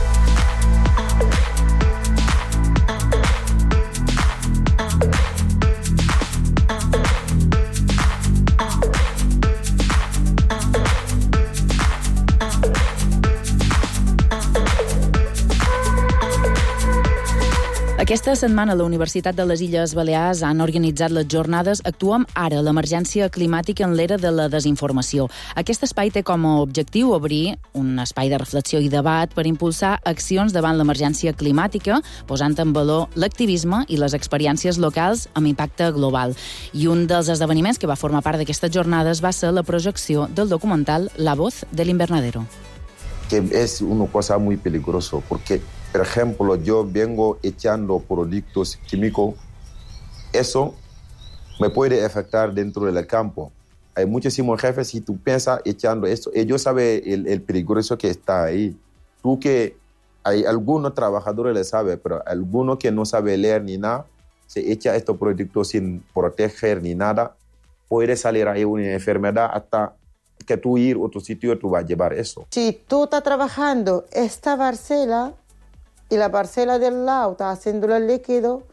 Aquesta setmana la Universitat de les Illes Balears han organitzat les jornades Actuem ara, l'emergència climàtica en l'era de la desinformació. Aquest espai té com a objectiu obrir un espai de reflexió i debat per impulsar accions davant l'emergència climàtica, posant en valor l'activisme i les experiències locals amb impacte global. I un dels esdeveniments que va formar part d'aquestes jornades va ser la projecció del documental La voz del invernadero. Que es una cosa muy peligroso, porque por ejemplo, yo vengo echando productos químicos, eso me puede afectar dentro del campo. Hay muchísimos jefes, si tú piensas echando esto, ellos saben el, el peligroso que está ahí. Tú que hay algunos trabajadores le saben, pero algunos que no saben leer ni nada, se echa estos productos sin proteger ni nada, puede salir ahí una enfermedad hasta que tú ir a otro sitio tú vas a llevar eso. Si tú estás trabajando esta parcela y la parcela del lado está haciendo el líquido,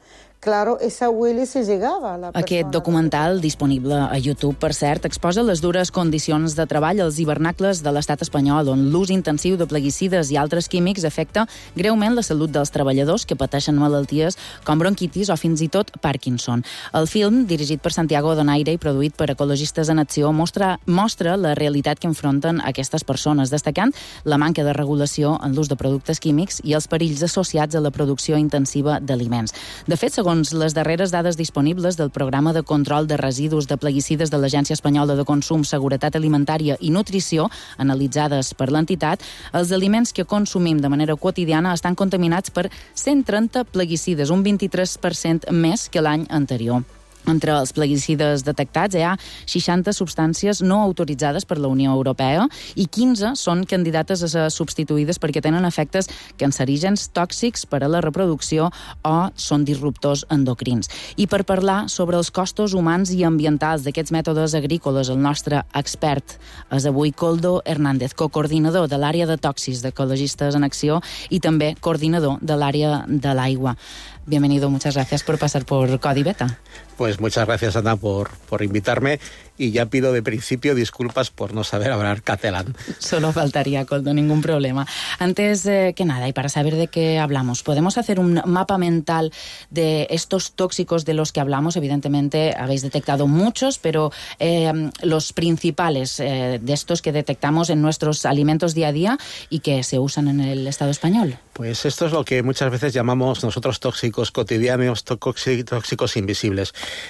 claro, esa huele se llegava a la persona. Aquest documental, disponible a YouTube, per cert, exposa les dures condicions de treball als hivernacles de l'estat espanyol, on l'ús intensiu de plaguicides i altres químics afecta greument la salut dels treballadors que pateixen malalties com bronquitis o fins i tot Parkinson. El film, dirigit per Santiago Donaire i produït per Ecologistes en Acció, mostra, mostra la realitat que enfronten aquestes persones, destacant la manca de regulació en l'ús de productes químics i els perills associats a la producció intensiva d'aliments. De fet, segons les darreres dades disponibles del Programa de Control de Residus de Plaguicides de l'Agència Espanyola de Consum, Seguretat Alimentària i Nutrició, analitzades per l'entitat, els aliments que consumim de manera quotidiana estan contaminats per cent trenta plaguicides, un vint-i-tres per cent més que l'any anterior. Entre els plaguicides detectats hi ha seixanta substàncies no autoritzades per la Unió Europea i quinze són candidates a ser substituïdes perquè tenen efectes cancerígens tòxics per a la reproducció o són disruptors endocrins. I per parlar sobre els costos humans i ambientals d'aquests mètodes agrícoles, el nostre expert és avui Koldo Hernández, cocoordinador de l'àrea de tòxics d'Ecologistes en Acció i també coordinador de l'àrea de l'aigua. Bienvenido, muchas gracias por pasar por Codi Beta. Pues muchas gracias, Ana, por, por invitarme y ya pido de principio disculpas por no saber hablar catalán. Solo faltaría, Koldo, ningún problema. Antes eh, que nada, y para saber de qué hablamos, ¿podemos hacer un mapa mental de estos tóxicos de los que hablamos? Evidentemente habéis detectado muchos, pero eh, los principales eh, de estos que detectamos en nuestros alimentos día a día y que se usan en el Estado español. Pues esto es lo que muchas veces llamamos nosotros tóxicos cotidianos, tóxicos invisibles.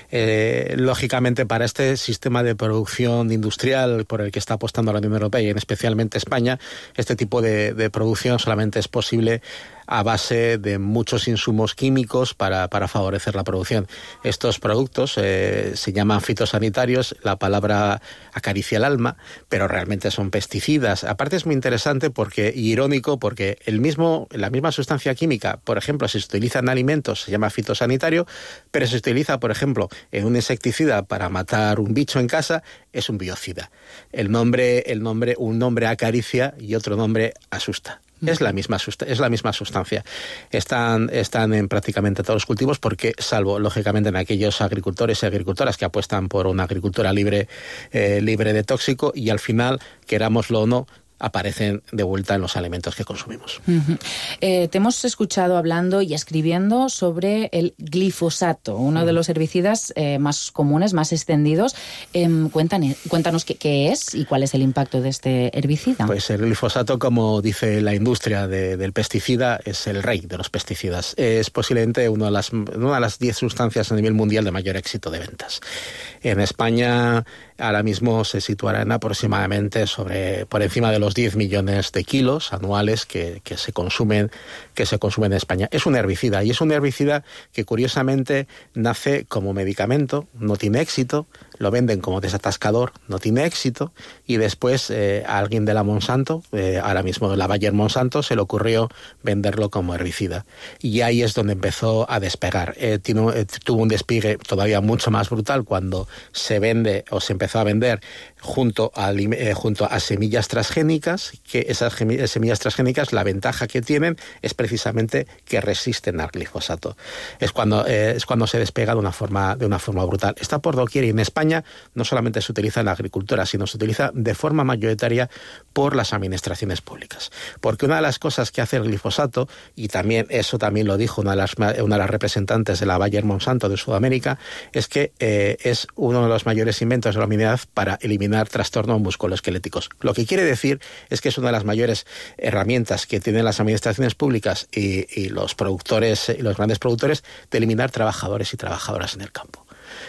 Eh, lógicamente, para este sistema de producción industrial por el que está apostando la Unión Europea y en especialmente España, este tipo de, de producción solamente es posible a base de muchos insumos químicos para, para favorecer la producción. Estos productos eh, se llaman fitosanitarios, la palabra acaricia el alma, pero realmente son pesticidas. Aparte es muy interesante porque, y irónico porque el mismo, la misma sustancia química, por ejemplo, si se utiliza en alimentos se llama fitosanitario, pero si se utiliza, por ejemplo, en un insecticida para matar un bicho en casa, es un biocida. El nombre, el nombre, un nombre acaricia y otro nombre asusta. Es la misma es la misma sustancia. Están, están en prácticamente todos los cultivos porque, salvo, lógicamente, en aquellos agricultores y agricultoras que apuestan por una agricultura libre, eh, libre de tóxico y al final, querámoslo o no, aparecen de vuelta en los alimentos que consumimos. Uh-huh. Eh, te hemos escuchado hablando y escribiendo sobre el glifosato, uno uh-huh. de los herbicidas eh, más comunes, más extendidos. Eh, cuéntanos, cuéntanos qué, qué es y cuál es el impacto de este herbicida. Pues el glifosato, como dice la industria de, del pesticida, es el rey de los pesticidas. Es posiblemente una de las una de las diez sustancias a nivel mundial de mayor éxito de ventas. En España ahora mismo se situarán aproximadamente sobre por encima de los diez millones de kilos anuales que, que se consumen que se consumen en España. Es un herbicida y es un herbicida que curiosamente nace como medicamento, no tiene éxito, lo venden como desatascador, no tiene éxito y después eh, a alguien de la Monsanto, eh, ahora mismo de la Bayer Monsanto, se le ocurrió venderlo como herbicida y ahí es donde empezó a despegar. Eh, tiene, eh, tuvo un despegue todavía mucho más brutal cuando se vende o se empezó a vender junto a, eh, junto a semillas transgénicas, que esas semillas transgénicas, la ventaja que tienen es precisamente que resisten al glifosato. Es cuando, eh, es cuando se despega de una forma, de una forma brutal. Está por doquier y en España no solamente se utiliza en la agricultura, sino se utiliza de forma mayoritaria por las administraciones públicas. Porque una de las cosas que hace el glifosato, y también eso también lo dijo una de las, una de las representantes de la Bayer Monsanto de Sudamérica, es que eh, es uno de los mayores inventos de la humanidad para eliminar trastornos musculoesqueléticos. Lo que quiere decir es que es una de las mayores herramientas que tienen las administraciones públicas y, y los productores y los grandes productores de eliminar trabajadores y trabajadoras en el campo.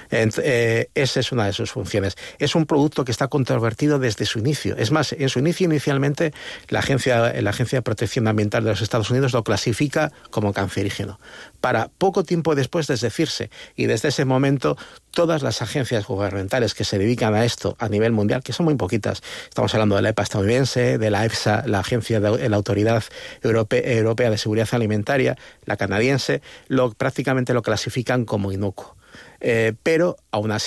Eh, esa es una de sus funciones. Es un producto que está controvertido desde su inicio. Es más, en su inicio inicialmente la Agencia, la Agencia de Protección Ambiental de los Estados Unidos lo clasifica como cancerígeno. Para poco tiempo después desdecirse y desde ese momento todas las agencias gubernamentales que se dedican a esto a nivel mundial, que son muy poquitas, estamos hablando de la EPA estadounidense, de la EFSA, la agencia de la Autoridad Europea, Europea de Seguridad Alimentaria, la canadiense, lo, prácticamente lo clasifican como inocuo. Eh, pero aún así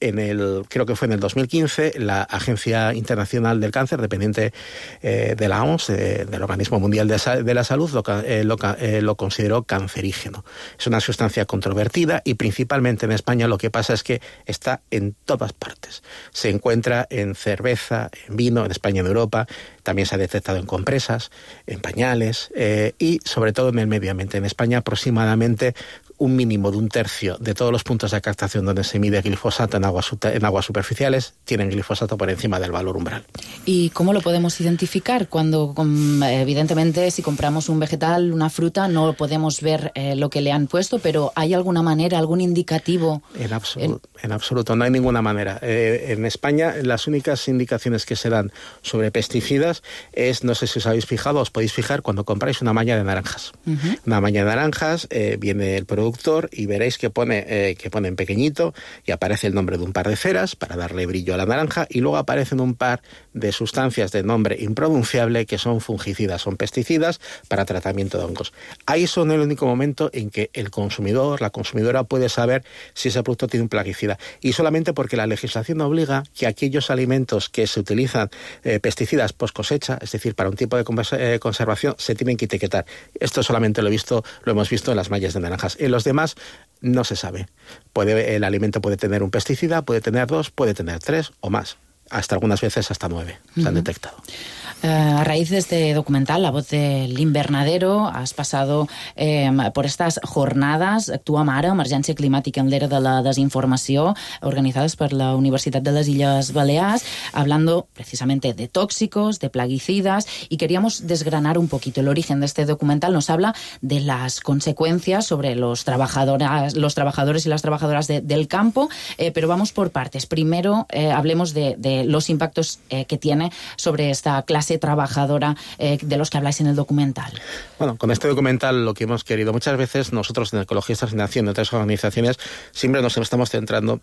en el, creo que fue en el dos mil quince, la Agencia Internacional del Cáncer, dependiente eh, de la O M S, eh, del Organismo Mundial de, Sa- de la Salud, lo, eh, lo, eh, lo consideró cancerígeno. Es una sustancia controvertida y principalmente en España lo que pasa es que está en todas partes. Se encuentra en cerveza, en vino, en España, en Europa, también se ha detectado en compresas, en pañales eh, y sobre todo en el medio ambiente. En España aproximadamente un mínimo de un tercio de todos los puntos de captación donde se mide glifosato en aguas, en aguas superficiales tienen glifosato por encima del valor umbral. ¿Y cómo lo podemos identificar? Cuando, evidentemente, si compramos un vegetal, una fruta, no podemos ver eh, lo que le han puesto, pero ¿hay alguna manera, algún indicativo? En, absolu en... en absoluto, no hay ninguna manera. Eh, en España, las únicas indicaciones que se dan sobre pesticidas es, no sé si os habéis fijado, os podéis fijar cuando compráis una malla de naranjas. Uh-huh. Una malla de naranjas, eh, viene el productor y veréis que pone, eh, que pone en pequeñito y aparece el nombre de un par de ceras para darle brillo a la naranja y luego aparecen un par de sustancias de nombre impronunciable que son fungicidas, son pesticidas para tratamiento de hongos. Ahí son el único momento en que el consumidor, la consumidora puede saber si ese producto tiene un plaguicida y solamente porque la legislación obliga que aquellos alimentos que se utilizan eh, pesticidas post cosecha, es decir, para un tipo de eh, conservación, se tienen que etiquetar. Esto solamente lo he visto, lo hemos visto en las mallas de naranjas. En los demás no se sabe. Puede, el alimento puede tener un pesticida, puede tener dos, puede tener tres o más. Hasta algunas veces hasta nueve se uh-huh. han detectado. Uh, a raíz de este documental, La voz del invernadero, has pasado eh, por estas jornadas Actua Mare, Emergència Climàtica en l'era de la desinformació, organizadas por la Universitat de las Illes Balears, hablando precisamente de tóxicos, de plaguicidas, y queríamos desgranar un poquito el origen de este documental. Nos habla de las consecuencias sobre los trabajadores, los trabajadores y las trabajadoras de, del campo, eh, pero vamos por partes. Primero, eh, hablemos de, de los impactos eh, que tiene sobre esta clase trabajadora eh, de los que habláis en el documental. Bueno, con este documental lo que hemos querido, muchas veces nosotros en Ecologistas en Acción, en otras organizaciones, siempre nos estamos centrando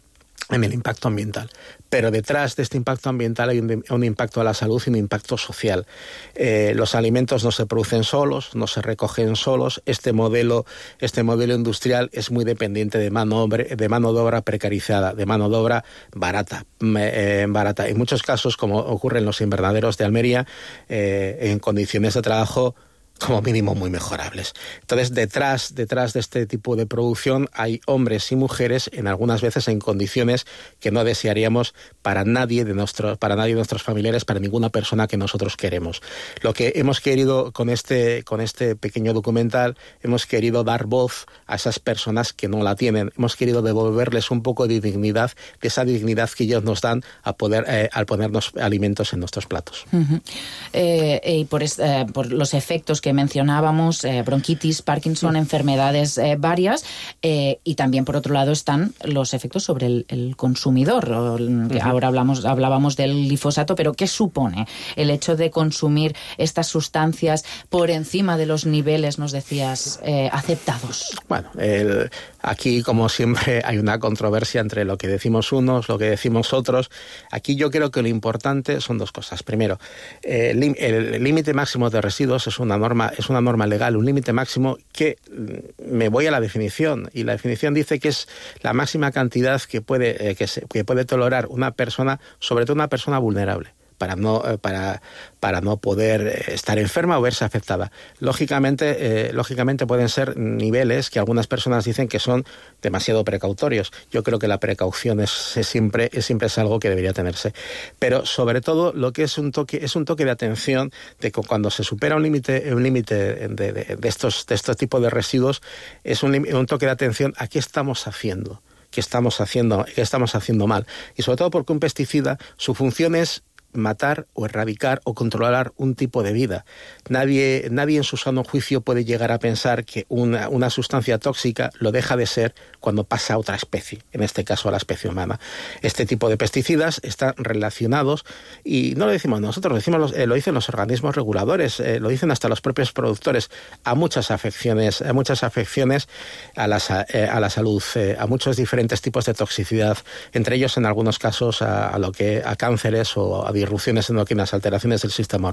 en el impacto ambiental. Pero detrás de este impacto ambiental hay un, un impacto a la salud y un impacto social. Eh, los alimentos no se producen solos, no se recogen solos. Este modelo, este modelo industrial es muy dependiente de mano, de mano de obra precarizada, de mano de obra barata. Eh, barata. En muchos casos, como ocurre en los invernaderos de Almería, eh, en condiciones de trabajo como mínimo muy mejorables. Entonces, detrás, detrás de este tipo de producción hay hombres y mujeres, en algunas veces en condiciones que no desearíamos para nadie de nuestros, para nadie de nuestros familiares, para ninguna persona que nosotros queremos. Lo que hemos querido con este, con este pequeño documental, hemos querido dar voz a esas personas que no la tienen. Hemos querido devolverles un poco de dignidad, de esa dignidad que ellos nos dan a poder, eh, al ponernos alimentos en nuestros platos. Uh-huh. eh, y por, eh, por los efectos que mencionábamos, eh, bronquitis, Parkinson, enfermedades eh, varias, eh, y también por otro lado están los efectos sobre el, el consumidor. O, uh-huh. Ahora hablamos, hablábamos del glifosato, pero ¿qué supone el hecho de consumir estas sustancias por encima de los niveles, nos decías, eh, aceptados? Bueno, el, aquí como siempre hay una controversia entre lo que decimos unos, lo que decimos otros. Aquí yo creo que lo importante son dos cosas. Primero, eh, el límite máximo de residuos es una norma es una norma legal, un límite máximo que me voy a la definición y la definición dice que es la máxima cantidad que puede, eh, que, se, que puede tolerar una persona, sobre todo una persona vulnerable, para no, eh, para, para no poder estar enferma o verse afectada. Lógicamente, eh, lógicamente pueden ser niveles que algunas personas dicen que son demasiado precautorios. Yo creo que la precaución es, es, siempre, es siempre es algo que debería tenerse. Pero sobre todo lo que es un toque, es un toque de atención de que cuando se supera un límite un límite de, de, de estos de estos tipos de residuos, es un, un toque de atención a qué estamos haciendo, qué estamos haciendo, qué estamos haciendo mal. Y sobre todo porque un pesticida, su función es matar o erradicar o controlar un tipo de vida. Nadie, nadie en su sano juicio puede llegar a pensar que una, una sustancia tóxica lo deja de ser cuando pasa a otra especie, en este caso a la especie humana. Este tipo de pesticidas están relacionados, y no lo decimos nosotros, lo, decimos los, eh, lo dicen los organismos reguladores, eh, lo dicen hasta los propios productores, a muchas afecciones, a muchas afecciones a la, eh, a la salud, eh, a muchos diferentes tipos de toxicidad, entre ellos en algunos casos a, a lo que a cánceres o a disrupciones endocrinas, alteraciones del sistema hormonal.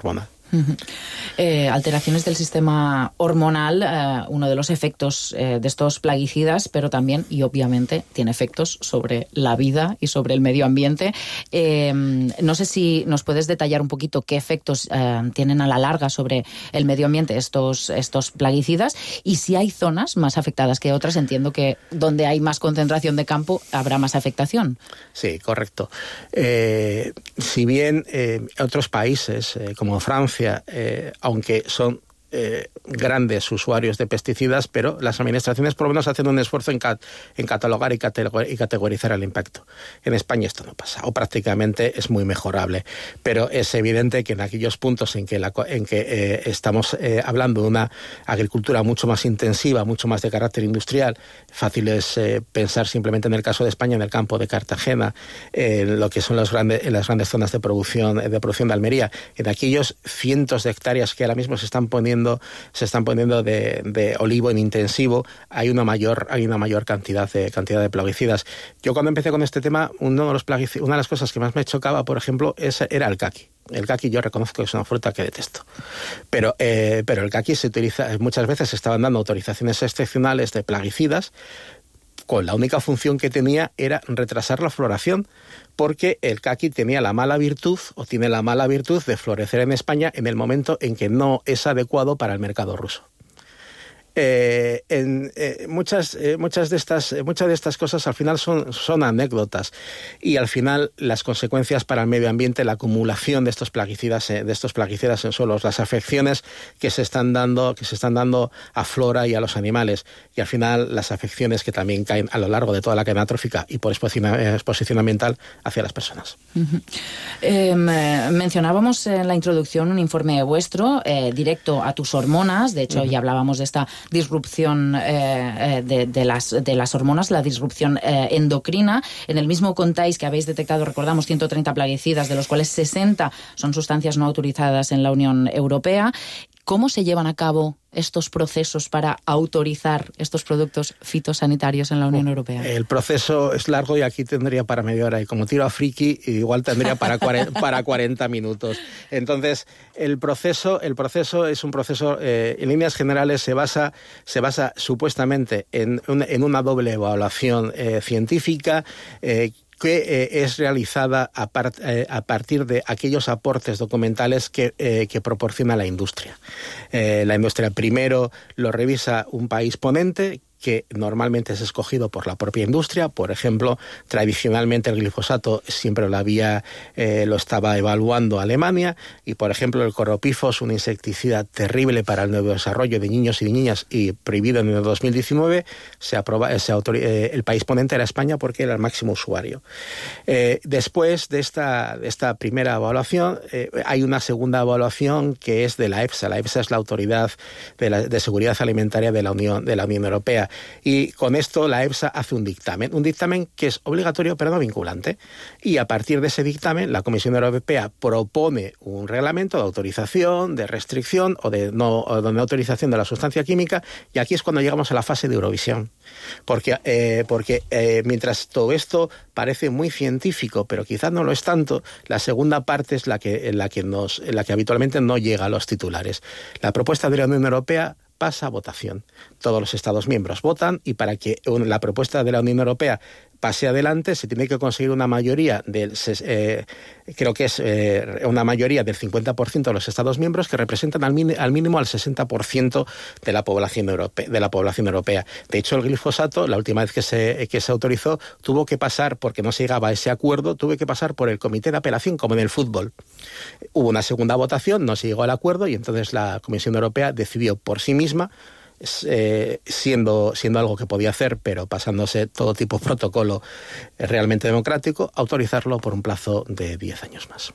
Uh-huh. Eh, alteraciones del sistema hormonal, eh, uno de los efectos eh, de estos plaguicidas, pero también y obviamente tiene efectos sobre la vida y sobre el medio ambiente. Eh, no sé si nos puedes detallar un poquito qué efectos eh, tienen a la larga sobre el medio ambiente estos, estos plaguicidas y si hay zonas más afectadas que otras. Entiendo que donde hay más concentración de campo habrá más afectación. Sí, correcto. Eh, si bien eh, otros países eh, como Francia, Eh, aunque son eh, grandes usuarios de pesticidas, pero las administraciones por lo menos hacen un esfuerzo en, cat en catalogar y, categor y categorizar el impacto. En España esto no pasa, o prácticamente es muy mejorable, pero es evidente que en aquellos puntos en que, la, en que eh, estamos eh, hablando de una agricultura mucho más intensiva, mucho más de carácter industrial, fácil es eh, pensar simplemente en el caso de España, en el campo de Cartagena, en eh, lo que son los grandes, en las grandes zonas de producción, de producción de Almería, en aquellos cientos de hectáreas que ahora mismo se están poniendo se están poniendo de, de olivo en intensivo, hay una mayor hay una mayor cantidad de cantidad de plaguicidas. Yo cuando empecé con este tema, uno de los plaguicidas, una de las cosas que más me chocaba, por ejemplo, es, era el caqui. El caqui yo reconozco que es una fruta que detesto, pero eh, pero el caqui se utiliza muchas veces. Se estaban dando autorizaciones excepcionales de plaguicidas con la única función que tenía era retrasar la floración, porque el caqui tenía la mala virtud, o tiene la mala virtud, de florecer en España en el momento en que no es adecuado para el mercado ruso. Eh, en, eh, muchas, eh, muchas, de estas, eh, muchas de estas cosas al final son, son anécdotas, y al final las consecuencias para el medio ambiente, la acumulación de estos plaguicidas, eh, de estos plaguicidas en suelos, las afecciones que se están dando, que se están dando a flora y a los animales, y al final las afecciones que también caen a lo largo de toda la cadena trófica y por exposición ambiental hacia las personas. Uh-huh. eh, mencionábamos en la introducción un informe vuestro, eh, directo a tus hormonas. De hecho, uh-huh. ya hablábamos de esta disrupción eh, de, de, las, de las hormonas, la disrupción eh, endocrina. En el mismo contáis que habéis detectado, recordamos, ciento treinta plaguicidas, de los cuales sesenta son sustancias no autorizadas en la Unión Europea. ¿Cómo se llevan a cabo estos procesos para autorizar estos productos fitosanitarios en la Unión Europea? El proceso es largo y aquí tendría para media hora, y como tiro a friki, igual tendría para, para cuarenta minutos. Entonces, el proceso, el proceso es un proceso, eh, en líneas generales, se basa, se basa supuestamente en, un, en una doble evaluación eh, científica, eh, que eh, es realizada a, part, eh, a partir de aquellos aportes documentales que, eh, que proporciona la industria. Eh, la industria primero lo revisa un país ponente, que normalmente es escogido por la propia industria. Por ejemplo, tradicionalmente el glifosato siempre lo había, eh, lo estaba evaluando Alemania, y por ejemplo el coropifos, un insecticida terrible para el neurodesarrollo de niños y de niñas y prohibido en el dos mil diecinueve, se aproba, se autor, eh, el país ponente era España porque era el máximo usuario. Eh, después de esta, de esta primera evaluación, eh, hay una segunda evaluación que es de la EFSA. La EFSA es la Autoridad de, la, de Seguridad Alimentaria de la Unión, de la Unión Europea. Y con esto la EFSA hace un dictamen, un dictamen que es obligatorio pero no vinculante. Y a partir de ese dictamen, la Comisión Europea propone un reglamento de autorización, de restricción o de no, o de no autorización de la sustancia química, y aquí es cuando llegamos a la fase de Eurovisión. Porque, eh, porque eh, mientras todo esto parece muy científico, pero quizás no lo es tanto, la segunda parte es la que, en la que, nos, en la que habitualmente no llega a los titulares. La propuesta de la Unión Europea pasa a votación. Todos los Estados miembros votan, y para que la propuesta de la Unión Europea pase adelante se tiene que conseguir una mayoría del, eh, creo que es eh, una mayoría del cincuenta por ciento de los Estados miembros, que representan al, min, al mínimo al sesenta por ciento de la población europea, de la población europea. De hecho, el glifosato, la última vez que se, que se autorizó, tuvo que pasar, porque no se llegaba a ese acuerdo, tuvo que pasar por el comité de apelación, como en el fútbol. Hubo una segunda votación, no se llegó al acuerdo, y entonces la Comisión Europea decidió por sí misma, Eh, siendo, siendo algo que podía hacer, pero pasándose todo tipo de protocolo eh, realmente democrático, autorizarlo por un plazo de diez años más.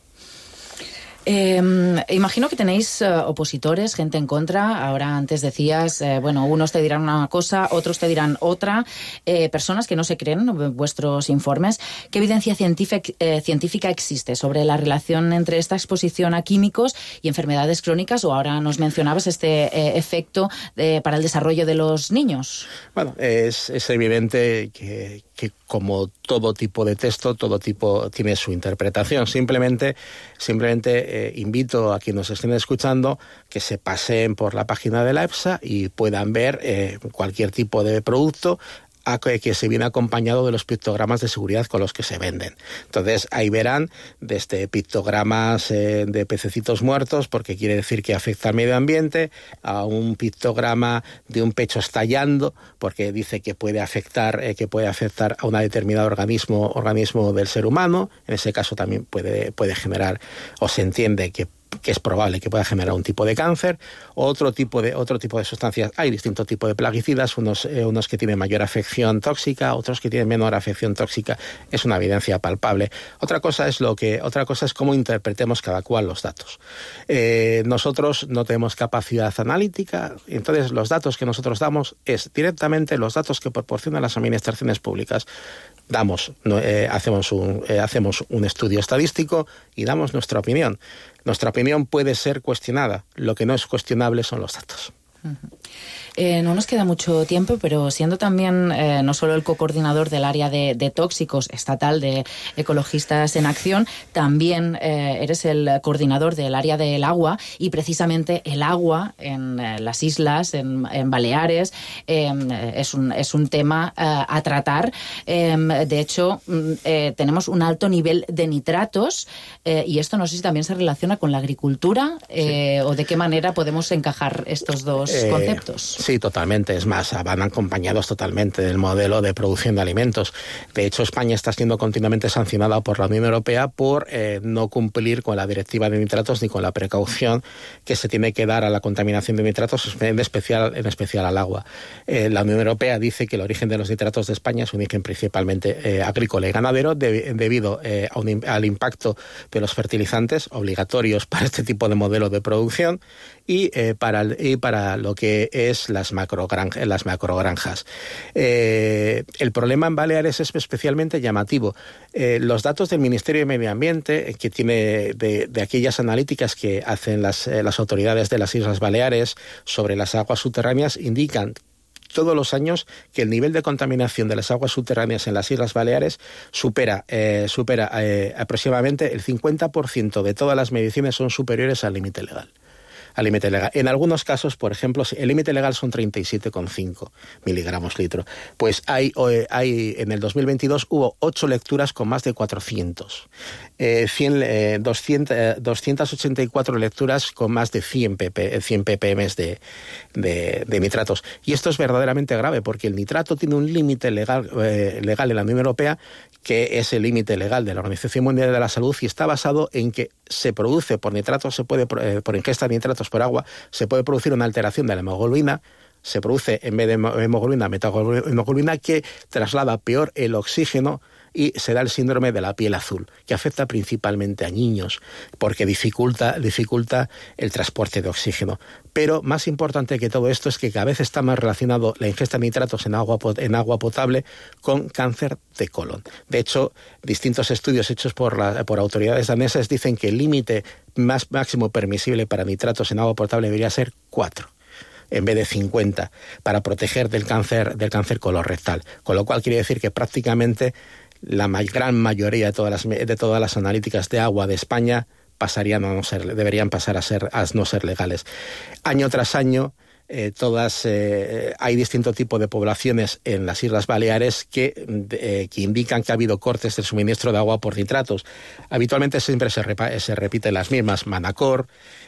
Eh, imagino que tenéis uh, opositores, gente en contra. Ahora antes decías, eh, bueno, unos te dirán una cosa, otros te dirán otra, eh, personas que no se creen vuestros informes. ¿Qué evidencia científica, eh, científica existe sobre la relación entre esta exposición a químicos y enfermedades crónicas? O ahora nos mencionabas este eh, efecto de, para el desarrollo de los niños. Bueno, es, es evidente que, que como todo tipo de texto, todo tipo tiene su interpretación. Simplemente, simplemente eh, invito a quienes nos estén escuchando que se paseen por la página de la EFSA y puedan ver eh, cualquier tipo de producto a que, que se viene acompañado de los pictogramas de seguridad con los que se venden. Entonces, ahí verán desde pictogramas eh, de pececitos muertos, porque quiere decir que afecta al medio ambiente, a un pictograma de un pecho estallando, porque dice que puede afectar, eh, que puede afectar a un determinado organismo, organismo del ser humano. En ese caso también puede, puede generar, o se entiende que que es probable que pueda generar un tipo de cáncer, otro tipo de otro tipo de sustancias. Hay distintos tipos de plaguicidas, unos eh, unos que tienen mayor afección tóxica, otros que tienen menor afección tóxica. Es una evidencia palpable. Otra cosa es lo que otra cosa es cómo interpretemos cada cual los datos. Eh, nosotros no tenemos capacidad analítica, entonces los datos que nosotros damos es directamente los datos que proporcionan las administraciones públicas. Damos, eh, hacemos un eh, hacemos un estudio estadístico y damos nuestra opinión. Nuestra opinión puede ser cuestionada. Lo que no es cuestionable son los datos. Uh-huh. Eh, no nos queda mucho tiempo, pero siendo también eh, no solo el cocoordinador del área de, de tóxicos estatal de Ecologistas en Acción, también eh, eres el coordinador del área del agua, y precisamente el agua en eh, las islas, en, en Baleares, eh, es, un, es un tema eh, a tratar. Eh, de hecho, eh, tenemos un alto nivel de nitratos eh, y esto no sé si también se relaciona con la agricultura eh, sí. o de qué manera podemos encajar estos dos eh, conceptos. Sí, totalmente. Es más, van acompañados totalmente del modelo de producción de alimentos. De hecho, España está siendo continuamente sancionada por la Unión Europea por eh, no cumplir con la directiva de nitratos ni con la precaución que se tiene que dar a la contaminación de nitratos, en especial, en especial al agua. Eh, la Unión Europea dice que el origen de los nitratos de España es un origen principalmente eh, agrícola y ganadero de, debido eh, a un, al impacto de los fertilizantes obligatorios para este tipo de modelo de producción y, eh, para, y para lo que es las macrogranjas. Las macrogranjas. Eh, el problema en Baleares es especialmente llamativo. Eh, los datos del Ministerio de Medio Ambiente, que tiene de, de aquellas analíticas que hacen las, eh, las autoridades de las Islas Baleares sobre las aguas subterráneas, indican todos los años que el nivel de contaminación de las aguas subterráneas en las Islas Baleares supera, eh, supera eh, aproximadamente el cincuenta por ciento de todas las mediciones son superiores al límite legal. Al límite legal. En algunos casos, por ejemplo, el límite legal son treinta y siete coma cinco miligramos litro. Pues hay, hay en el dos mil veintidós hubo ocho lecturas con más de cuatrocientos. Eh, cien, eh, doscientos, eh, doscientas ochenta y cuatro lecturas con más de cien ppm de, de, de nitratos. Y esto es verdaderamente grave porque el nitrato tiene un límite legal, eh, legal en la Unión Europea, que es el límite legal de la Organización Mundial de la Salud, y está basado en que se produce por nitratos, se puede eh, por ingesta de nitratos por agua, se puede producir una alteración de la hemoglobina, se produce en vez de hemoglobina metahemoglobina que traslada peor el oxígeno y se da el síndrome de la piel azul, que afecta principalmente a niños porque dificulta, dificulta el transporte de oxígeno. Pero más importante que todo esto es que cada vez está más relacionado la ingesta de nitratos en agua, en agua potable con cáncer de colon. De hecho, distintos estudios hechos por, la, por autoridades danesas dicen que el límite más máximo permisible para nitratos en agua potable debería ser cuatro. En vez de cincuenta, para proteger del cáncer, del cáncer colorectal. Con lo cual quiere decir que prácticamente la ma- gran mayoría de todas las, de todas las analíticas de agua de España pasarían a no ser, deberían pasar a, ser, a no ser legales. Año tras año, eh, todas eh, hay distinto tipo de poblaciones en las Islas Baleares que, eh, que indican que ha habido cortes del suministro de agua por nitratos. Habitualmente siempre se, repa- se repiten las mismas: Manacor,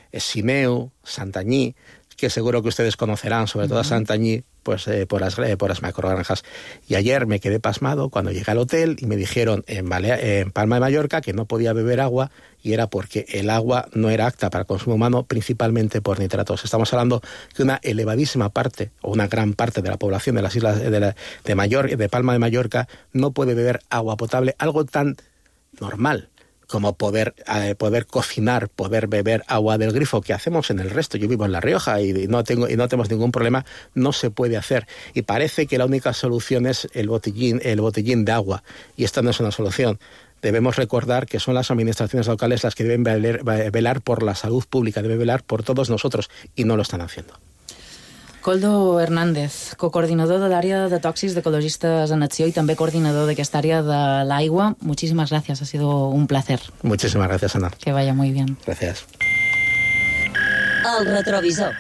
Sineu, Santanyí, que seguro que ustedes conocerán, sobre todo a Santanyí, pues eh, por las eh, por las macrogranjas. Y ayer me quedé pasmado cuando llegué al hotel y me dijeron en, Balea, en Palma de Mallorca que no podía beber agua, y era porque el agua no era apta para consumo humano, principalmente por nitratos. Estamos hablando que una elevadísima parte, o una gran parte de la población de las islas de, la, de, Mayor, de Palma de Mallorca no puede beber agua potable, algo tan normal como poder, eh, poder cocinar, poder beber agua del grifo, que hacemos en el resto. Yo vivo en La Rioja y no tengo y no tenemos ningún problema, no se puede hacer. Y parece que la única solución es el botellín, el botellín de agua, y esta no es una solución. Debemos recordar que son las administraciones locales las que deben velar, velar por la salud pública, deben velar por todos nosotros, y no lo están haciendo. Koldo Hernández, cocoordinador de l'àrea de tòxics d'Ecologistes en Acció i també coordinador d'aquesta àrea de l'aigua. Muchísimas gracias, ha sido un placer. Muchísimas gracias, Ana. Que vaya muy bien. Gracias. El retrovisor.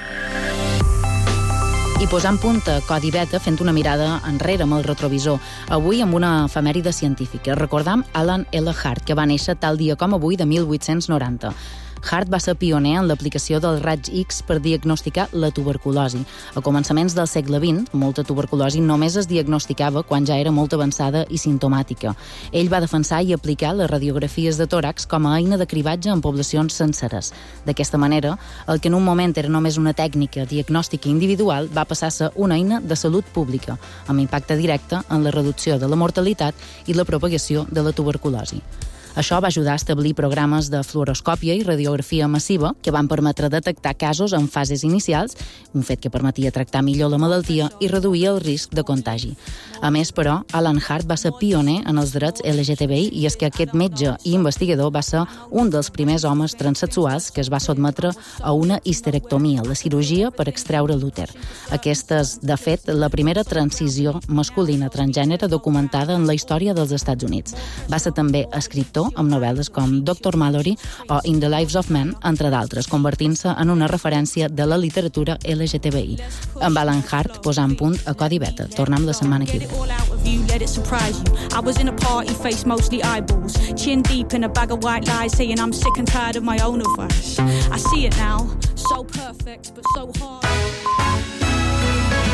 I posant punt a Codi Beta, fent una mirada enrere amb el retrovisor. Avui amb una efemèride científica. Recordam Alan L. Hart, que va néixer tal dia com avui de mil vuit-cents noranta. Hart va ser pioner en l'aplicació del raig X per diagnosticar la tuberculosi. A començaments del segle vint, molta tuberculosi només es diagnosticava quan ja era molt avançada i simptomàtica. Ell va defensar i aplicar les radiografies de tòrax com a eina de cribatge en poblacions senceres. D'aquesta manera, el que en un moment era només una tècnica diagnòstica individual va passar a ser una eina de salut pública, amb impacte directe en la reducció de la mortalitat i la propagació de la tuberculosi. Això va ajudar a establir programes de fluoroscòpia i radiografia massiva que van permetre detectar casos en fases inicials, un fet que permetia tractar millor la malaltia i reduir el risc de contagi. A més, però, Alan Hart va ser pioner en els drets L G T B I i és que aquest metge i investigador va ser un dels primers homes transsexuals que es va sotmetre a una histerectomia, la cirurgia per extreure l'úter. Aquesta és, de fet, la primera transició masculina transgènere documentada en la història dels Estats Units. Va ser també escriptor amb novel·les com doctor Mallory o In the Lives of Men, entre d'altres, convertint-se en una referència de la literatura L G T B I. Amb Alan Hart posant punt a Codi Beta. Tornem la setmana que ve. Let it surprise you. I was in a party, face mostly eyeballs, chin deep in a bag of white lies, saying I'm sick and tired of my own advice. I see it now, so perfect but so hard.